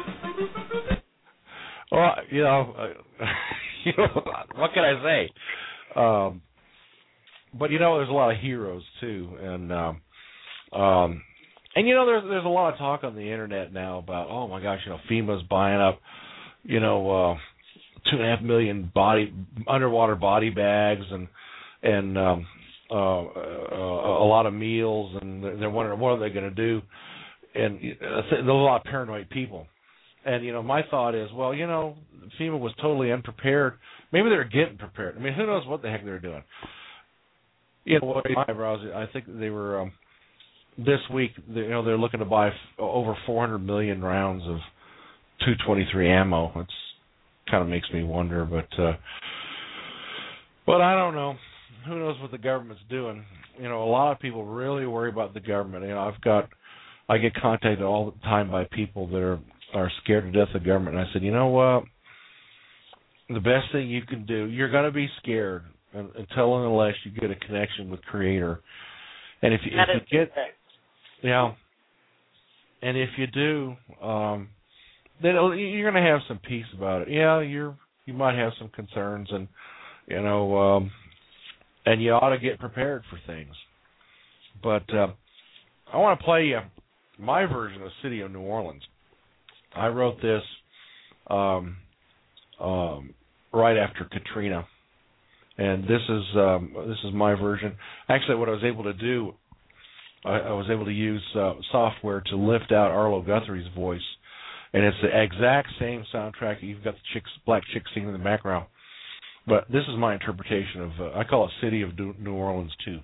Well, you know, uh, you know, what can I say? Um, but you know, there's a lot of heroes too, and um, um, and you know, there's there's a lot of talk on the internet now about, oh my gosh, you know, FEMA's buying up, you know, uh, two and a half million body underwater body bags and and um, uh, uh, a lot of meals, and they're wondering what are they going to do, and uh, there's a lot of paranoid people. And, you know, my thought is, well, you know, FEMA was totally unprepared. Maybe they're getting prepared. I mean, who knows what the heck they're doing. You know, I think they were, um, this week, you know, they're looking to buy f- over four hundred million rounds of two twenty-three ammo. It's kind of makes me wonder, but, uh, but I don't know. Who knows what the government's doing. You know, a lot of people really worry about the government. You know, I've got, I get contacted all the time by people that are, are scared to death of the government. And I said, you know what? The best thing you can do, you're going to be scared until and unless you get a connection with Creator. And if you, if you get, yeah, and if you do, um, then you're going to have some peace about it. Yeah, you're you might have some concerns, and you know, um, and you ought to get prepared for things. But uh, I want to play you my version of City of New Orleans. I wrote this um, um, right after Katrina, and this is um, this is my version. Actually, what I was able to do, I, I was able to use uh, software to lift out Arlo Guthrie's voice, and it's the exact same soundtrack. You've got the chicks, black chick singing in the background, but this is my interpretation of. Uh, I call it City of New Orleans two.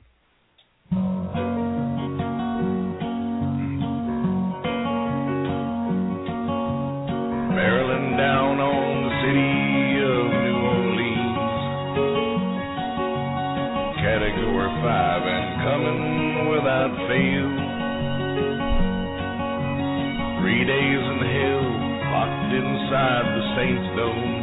Barreling down on the city of New Orleans, Category five and coming without fail. Three days in hell, locked inside the Saints Dome.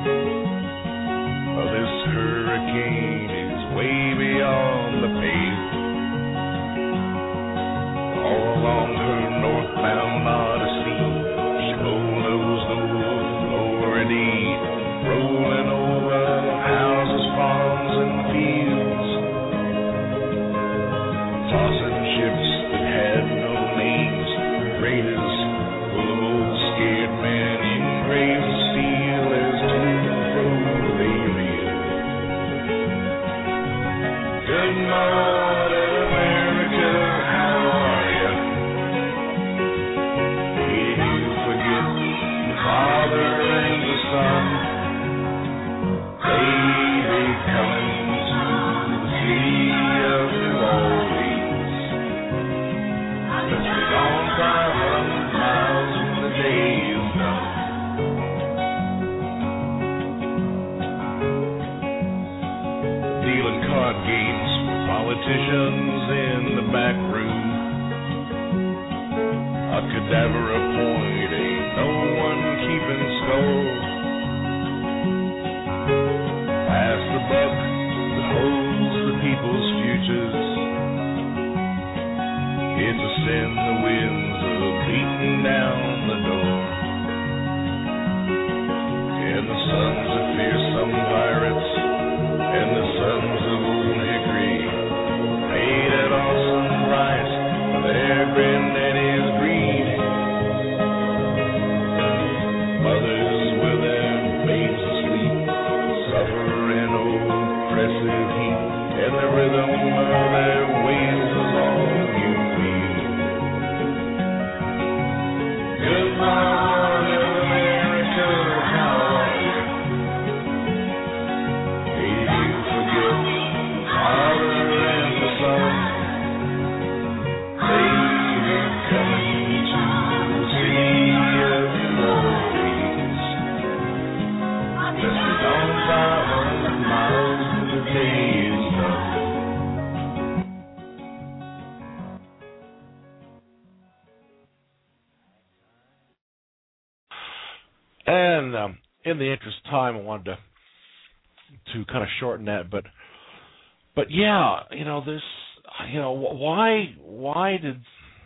Oh, this hurricane is way beyond the pale. cadaver a point, ain't no one keeping score. Pass the buck that holds the people's futures. It's a sin the winds are beating down the door. And the sons of fearsome pirates and the sons of old Hickory paid an awesome price for their granddaddy's greed. Mothers with their babes asleep suffer an oppressive heat, and the rhythm of their wails is all you feel. Good morning, America, how are you? Did you forget Father and the Son? They're coming to the city of New Orleans. Just on five hundred miles to the day is done. And um, in the interest of time, I wanted to to kind of shorten that, but but yeah, you know this, you know why why did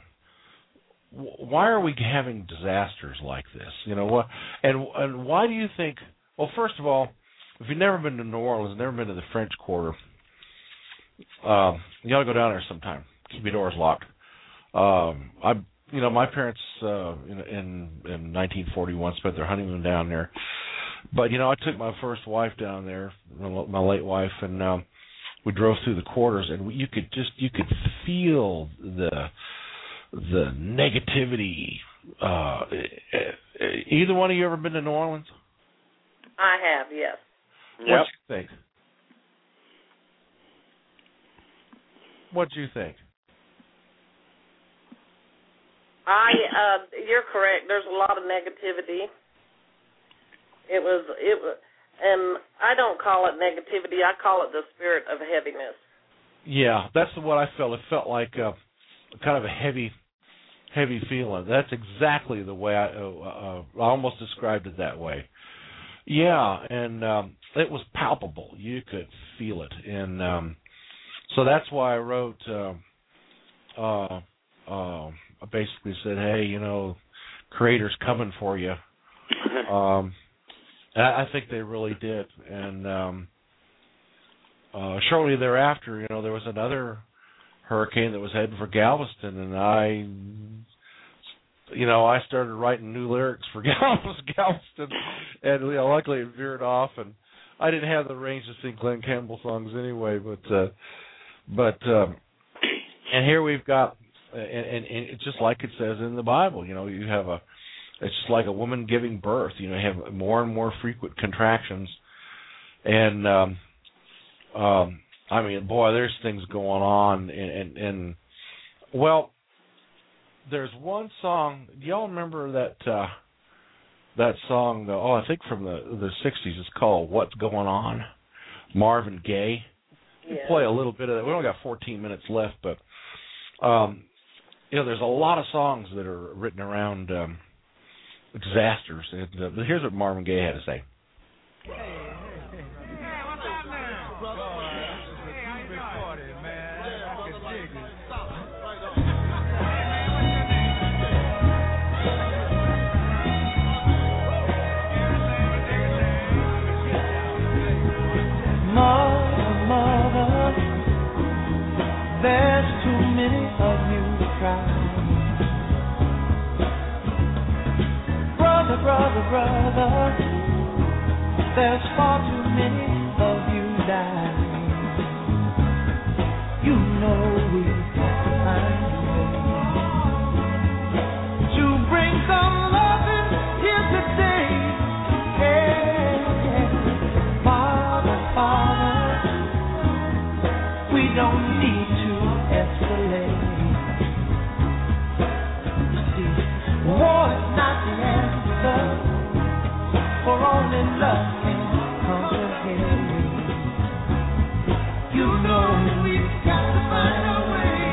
why are we having disasters like this? You know what, and and why do you think? Well, first of all, if you've never been to New Orleans, never been to the French Quarter, uh, you ought to go down there sometime. Keep your doors locked. Um, I. You know, my parents uh, in, in in nineteen forty-one spent their honeymoon down there. But, you know, I took my first wife down there, my late wife, and um, we drove through the quarters, and you could just, you could feel the the negativity. Uh, either one of you ever been to New Orleans? I have, yes. What do you think? What do you think? I, uh, you're correct. There's a lot of negativity. It was, it was, and I don't call it negativity. I call it the spirit of heaviness. Yeah, that's what I felt. It felt like uh, kind of a heavy, heavy feeling. That's exactly the way I, uh, I almost described it that way. Yeah, and um, it was palpable. You could feel it, and um, so that's why I wrote. Uh, uh, uh, I basically said, hey, you know, Creator's coming for you. um, and I, I think they really did. And um, uh, shortly thereafter, you know, there was another hurricane that was heading for Galveston, and I, you know, I started writing new lyrics for Galveston, and you know, luckily it veered off, and I didn't have the range to sing Glenn Campbell songs anyway, but, uh, but, um, and here we've got. And, and, and it's just like it says in the Bible, you know, you have a, it's just like a woman giving birth, you know, you have more and more frequent contractions. And, um, um, I mean, boy, there's things going on. And, and, and well, there's one song, do y'all remember that, uh, that song, the, oh, I think from the, the sixties, it's called What's Going On? Marvin Gaye. Yeah. We'll play a little bit of that. We only got fourteen minutes left, but, um, you know, there's a lot of songs that are written around um, disasters. And, uh, here's what Marvin Gaye had to say. Mother, mother, there's too many of you crying. Brother, brother, brother, there's far too many of you dying. You know we've got to find a way to bring some loving here today. Yeah. Father, Father, we don't need to escalate. You see, war is not the answer, for only love can conquer hate. You know we've got to find a way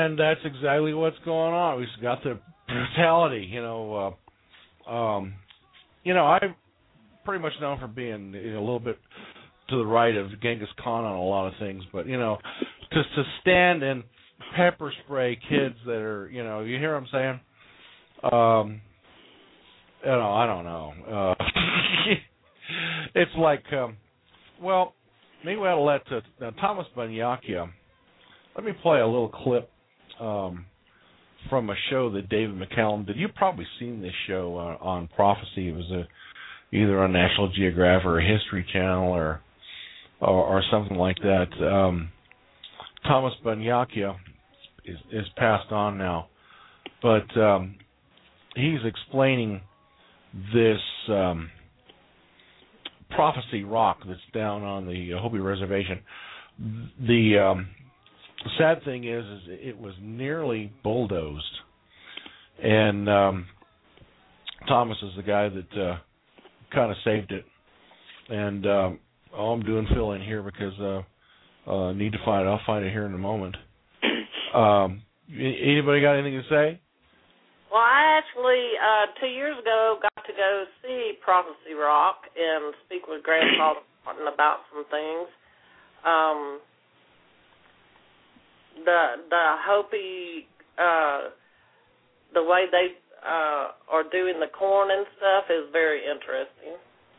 And that's exactly what's going on. We've got the brutality, you know. Uh, um, you know, I'm pretty much known for being you know, a little bit to the right of Genghis Khan on a lot of things, but, you know, to, to stand and pepper spray kids that are, you know, you hear what I'm saying? Um, you know, I don't know. Uh, it's like, um, well, maybe we ought to let uh, now, Thomas Banyakia, let me play a little clip um, from a show that David McCallum did. You've probably seen this show uh, on Prophecy. It was a, either on National Geographic or a History Channel or or, or something like that. Um, Thomas Banyakia is, is passed on now, but um, he's explaining this um, Prophecy Rock that's down on the Hopi Reservation. The um, sad thing is, is it was nearly bulldozed, and um, Thomas is the guy that uh, kind of saved it. And um, all I'm doing fill in here because uh, uh, need to find it. I'll find it here in a moment. Um, anybody got anything to say? Well, I actually, uh, two years ago, got to go see Prophecy Rock and speak with Grandpa Martin about some things. Um, the the Hopi, uh, the way they uh, are doing the corn and stuff is very interesting.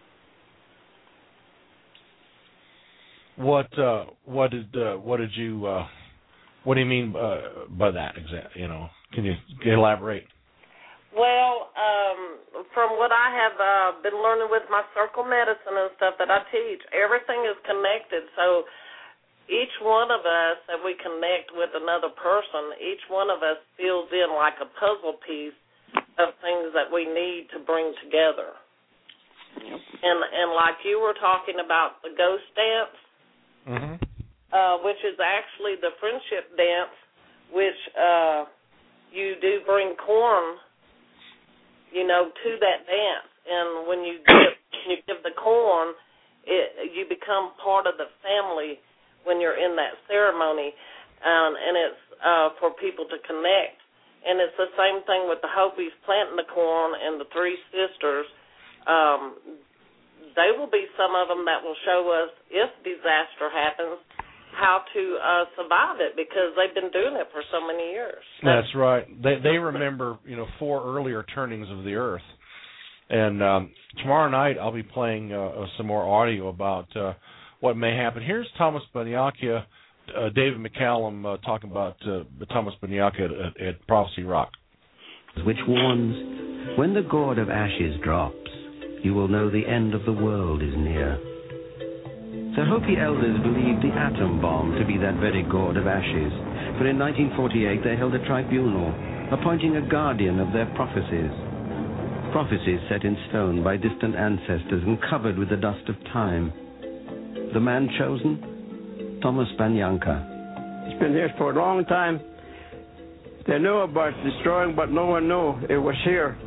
What uh, what did uh, what did you uh, what do you mean uh, by that exactly? You know, can you elaborate? Well, um, from what I have uh, been learning with my circle medicine and stuff that I teach, everything is connected. So each one of us that we connect with another person, each one of us fills in like a puzzle piece of things that we need to bring together. Yep. And and like you were talking about the ghost dance, mm-hmm. uh, which is actually the friendship dance, which uh, you do bring corn, you know, to that dance. And when you give, when you give the corn, it, you become part of the family when you're in that ceremony, um, and it's uh, for people to connect. And it's the same thing with the Hopis planting the corn and the three sisters. Um, they will be some of them that will show us, if disaster happens, how to uh, survive it, because they've been doing it for so many years. That's right. They they remember, you know, four earlier turnings of the Earth. And um, tomorrow night I'll be playing uh, some more audio about uh, what may happen. Here's Thomas Banyakia, uh, David McCallum uh, talking about uh, Thomas Banyakia at, at Prophecy Rock. Which warns, when the gourd of ashes drops, you will know the end of the world is near. The Hopi elders believed the atom bomb to be that very gourd of ashes, for in nineteen forty-eight they held a tribunal, appointing a guardian of their prophecies. Prophecies set in stone by distant ancestors and covered with the dust of time. The man chosen? Thomas Banyakia. It's been here for a long time. They knew about destroying, but no one knew it was here.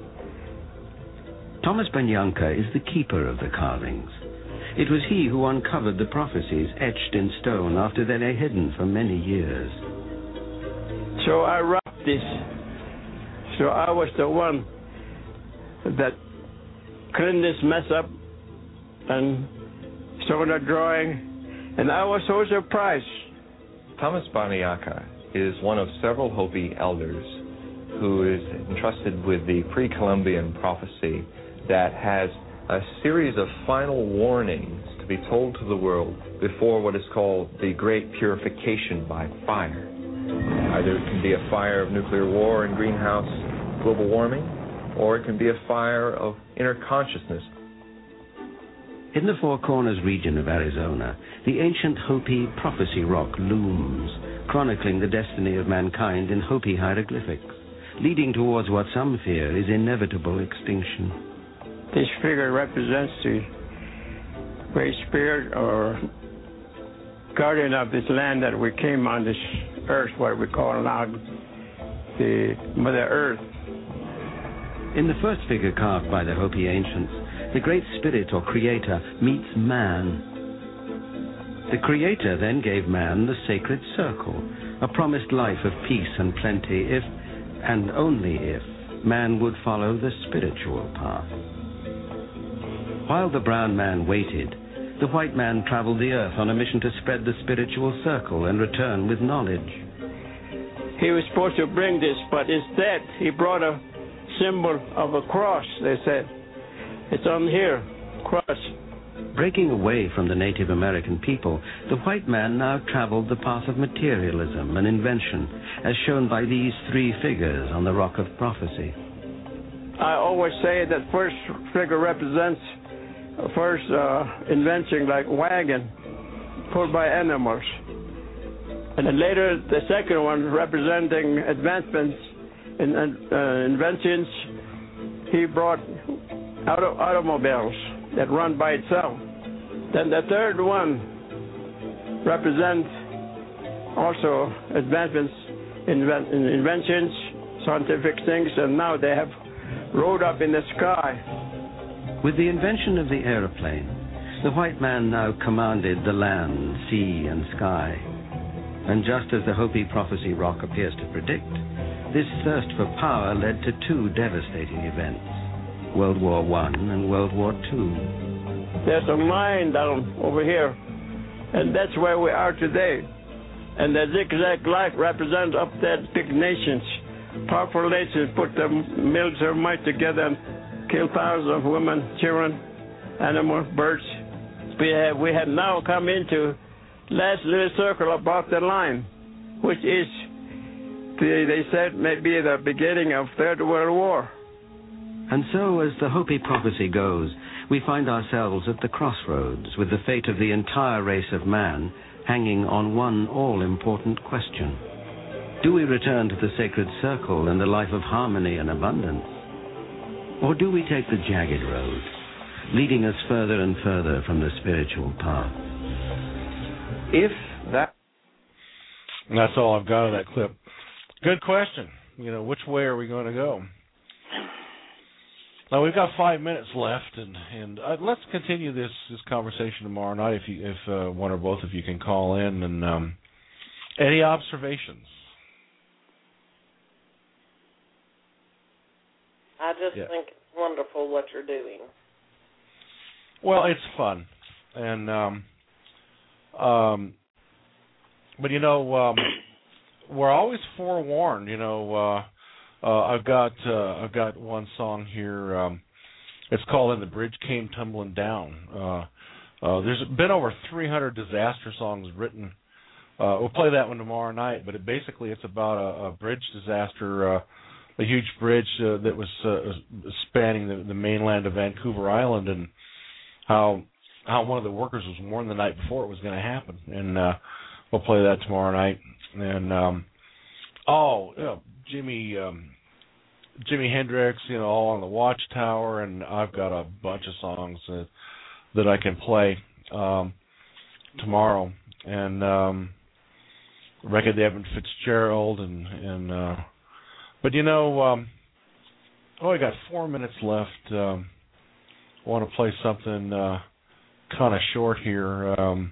Thomas Banyakia is the keeper of the carvings. It was he who uncovered the prophecies etched in stone after they lay hidden for many years. So I wrapped this. So I was the one that cleaned this mess up and started a drawing, and I was so surprised. Thomas Banyakia is one of several Hopi elders who is entrusted with the pre-Columbian prophecy that has a series of final warnings to be told to the world before what is called the Great Purification by Fire. Either it can be a fire of nuclear war and greenhouse global warming, or it can be a fire of inner consciousness. In the Four Corners region of Arizona, the ancient Hopi Prophecy Rock looms, chronicling the destiny of mankind in Hopi hieroglyphics, leading towards what some fear is inevitable extinction. This figure represents the Great Spirit or guardian of this land that we came on this earth, what we call now the Mother Earth. In the first figure carved by the Hopi ancients, the Great Spirit or Creator meets man. The Creator then gave man the sacred circle, a promised life of peace and plenty if, and only if, man would follow the spiritual path. While the brown man waited, the white man traveled the earth on a mission to spread the spiritual circle and return with knowledge. He was supposed to bring this, but instead he brought a symbol of a cross, they said. It's on here, cross. Breaking away from the Native American people, the white man now traveled the path of materialism and invention, as shown by these three figures on the Rock of Prophecy. I always say that first figure represents first uh, invention, like wagon, pulled by animals. And then later, the second one representing advancements in uh, inventions, he brought auto automobiles that run by itself. Then the third one represents also advancements in, in inventions, scientific things, and now they have rode up in the sky. With the invention of the aeroplane, the white man now commanded the land, sea, and sky. And just as the Hopi Prophecy Rock appears to predict, this thirst for power led to two devastating events, World War One and World War Two. There's a line down over here, and that's where we are today. And the zigzag light represents up there big nations. Powerful nations put their military might together and kill thousands of women, children, animals, birds. We have, we have now come into last little circle above the line, which is, they said, maybe the beginning of Third World War. And so, as the Hopi prophecy goes, we find ourselves at the crossroads with the fate of the entire race of man hanging on one all-important question. Do we return to the sacred circle and the life of harmony and abundance? Or do we take the jagged road, leading us further and further from the spiritual path? If that... And that's all I've got of that clip. Good question. You know, which way are we going to go? Now, we've got five minutes left, and, and uh, let's continue this, this conversation tomorrow night if you, if uh, one or both of you can call in. And um, any observations? I just yeah. think it's wonderful what you're doing. Well, it's fun. And, um, um, but, you know, um, we're always forewarned, you know, uh, Uh, I've got uh, I've got one song here. Um, it's called "And the Bridge Came Tumbling Down." Uh, uh, there's been over three hundred disaster songs written. Uh, we'll play that one tomorrow night. But it basically it's about a, a bridge disaster, uh, a huge bridge uh, that was uh, spanning the, the mainland of Vancouver Island, and how how one of the workers was warned the night before it was going to happen. And uh, we'll play that tomorrow night. And um, oh. You know, Jimmy um, Jimi Hendrix, you know, all on the Watchtower, and I've got a bunch of songs that, that I can play um, tomorrow. And um, record Evan Fitzgerald, and and uh, but you know, um, oh, I got four minutes left. Um, I want to play something uh, kind of short here. Um,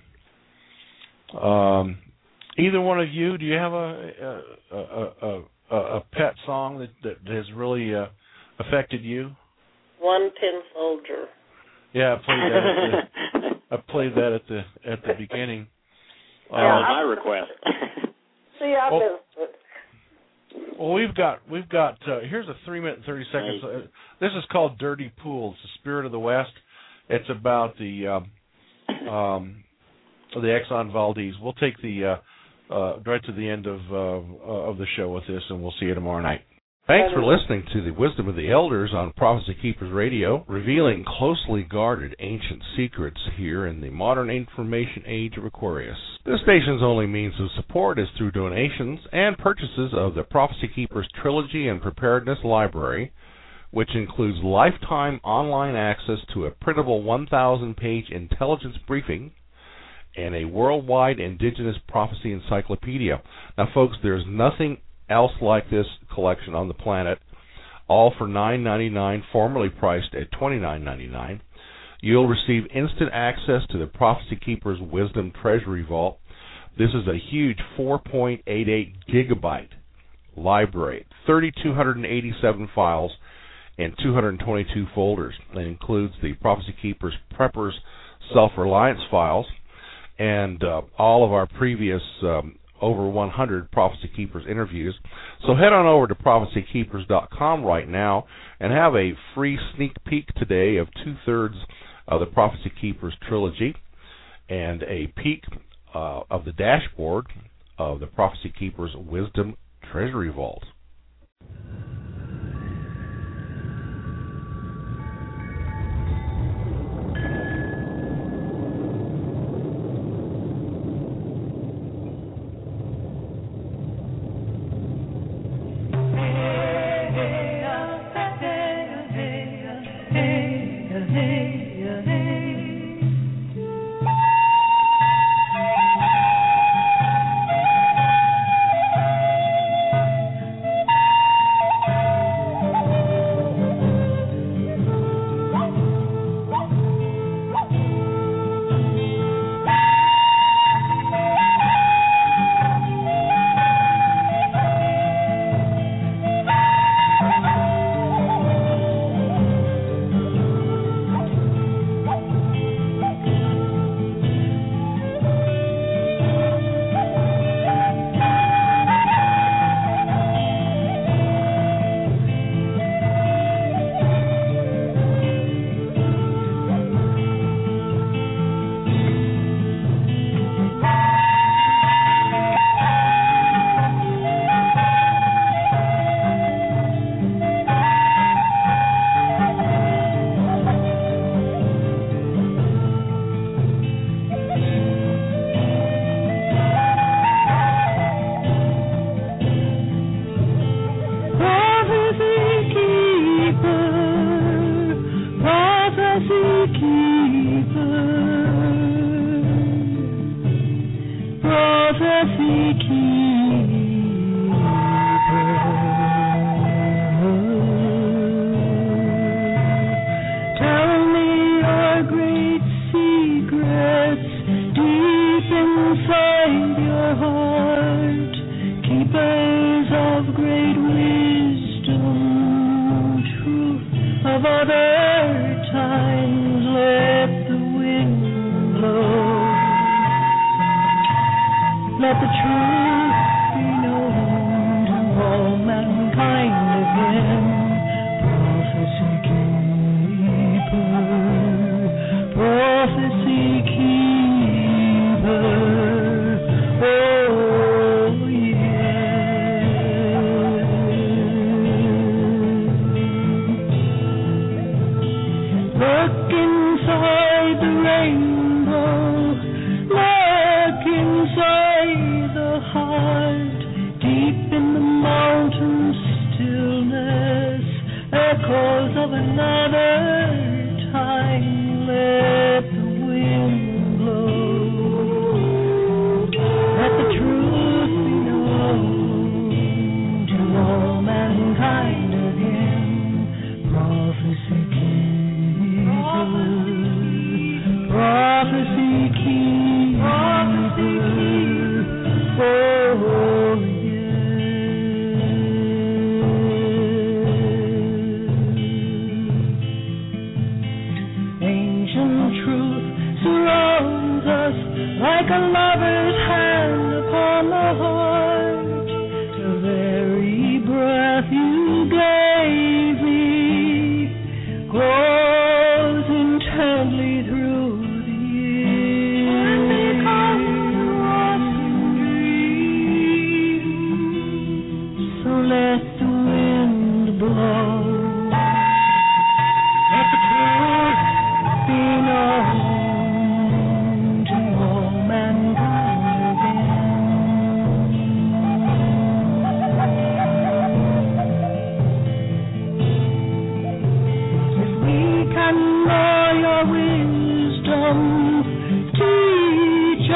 um, either one of you, do you have a a, a, a A, a pet song that, that has really uh, affected you? One Tin Soldier. Yeah, I played that. At the, I played that at the at the beginning. That uh, was my request. See, I well, missed it. Well, we've got we've got. Uh, here's a three minute and thirty seconds. Uh, this is called "Dirty Pool." It's the Spirit of the West. It's about the um, um, the Exxon Valdez. We'll take the. Uh, Uh, right to the end of uh, of the show with this, and we'll see you tomorrow night. Thanks for listening to the Wisdom of the Elders on Prophecy Keepers Radio, revealing closely guarded ancient secrets here in the modern information age of Aquarius. This station's only means of support is through donations and purchases of the Prophecy Keepers Trilogy and Preparedness Library, which includes lifetime online access to a printable one thousand page intelligence briefing and a worldwide indigenous prophecy encyclopedia. Now, folks, there's nothing else like this collection on the planet, all for nine ninety-nine, formerly priced at twenty-nine ninety-nine. You'll receive instant access to the Prophecy Keeper's Wisdom Treasury Vault. This is a huge four point eight eight gigabyte library, three thousand two hundred eighty-seven files, and two hundred twenty-two folders. That includes the Prophecy Keeper's Preppers Self-Reliance files and uh, all of our previous um, over one hundred Prophecy Keepers interviews. So head on over to prophecy keepers dot com right now and have a free sneak peek today of two-thirds of the Prophecy Keepers trilogy and a peek uh, of the dashboard of the Prophecy Keepers Wisdom Treasury Vault.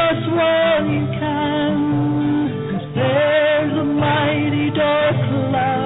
Well, you can, 'cause there's a mighty dark cloud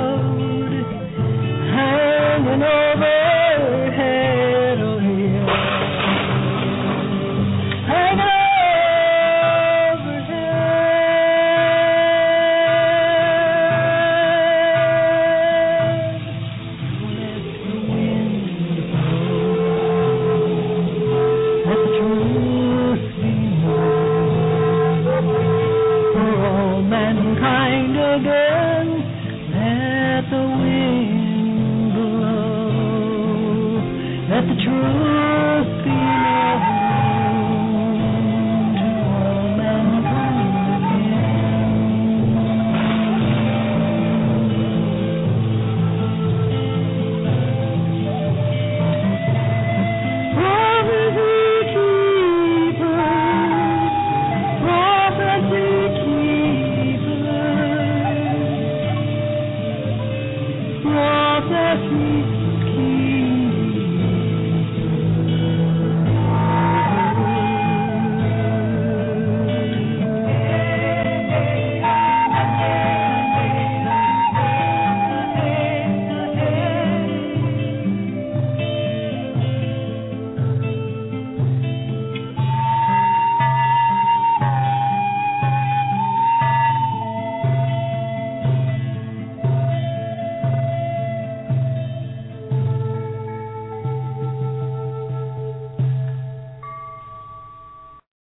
all mankind again. Let the wind blow. Let the truth be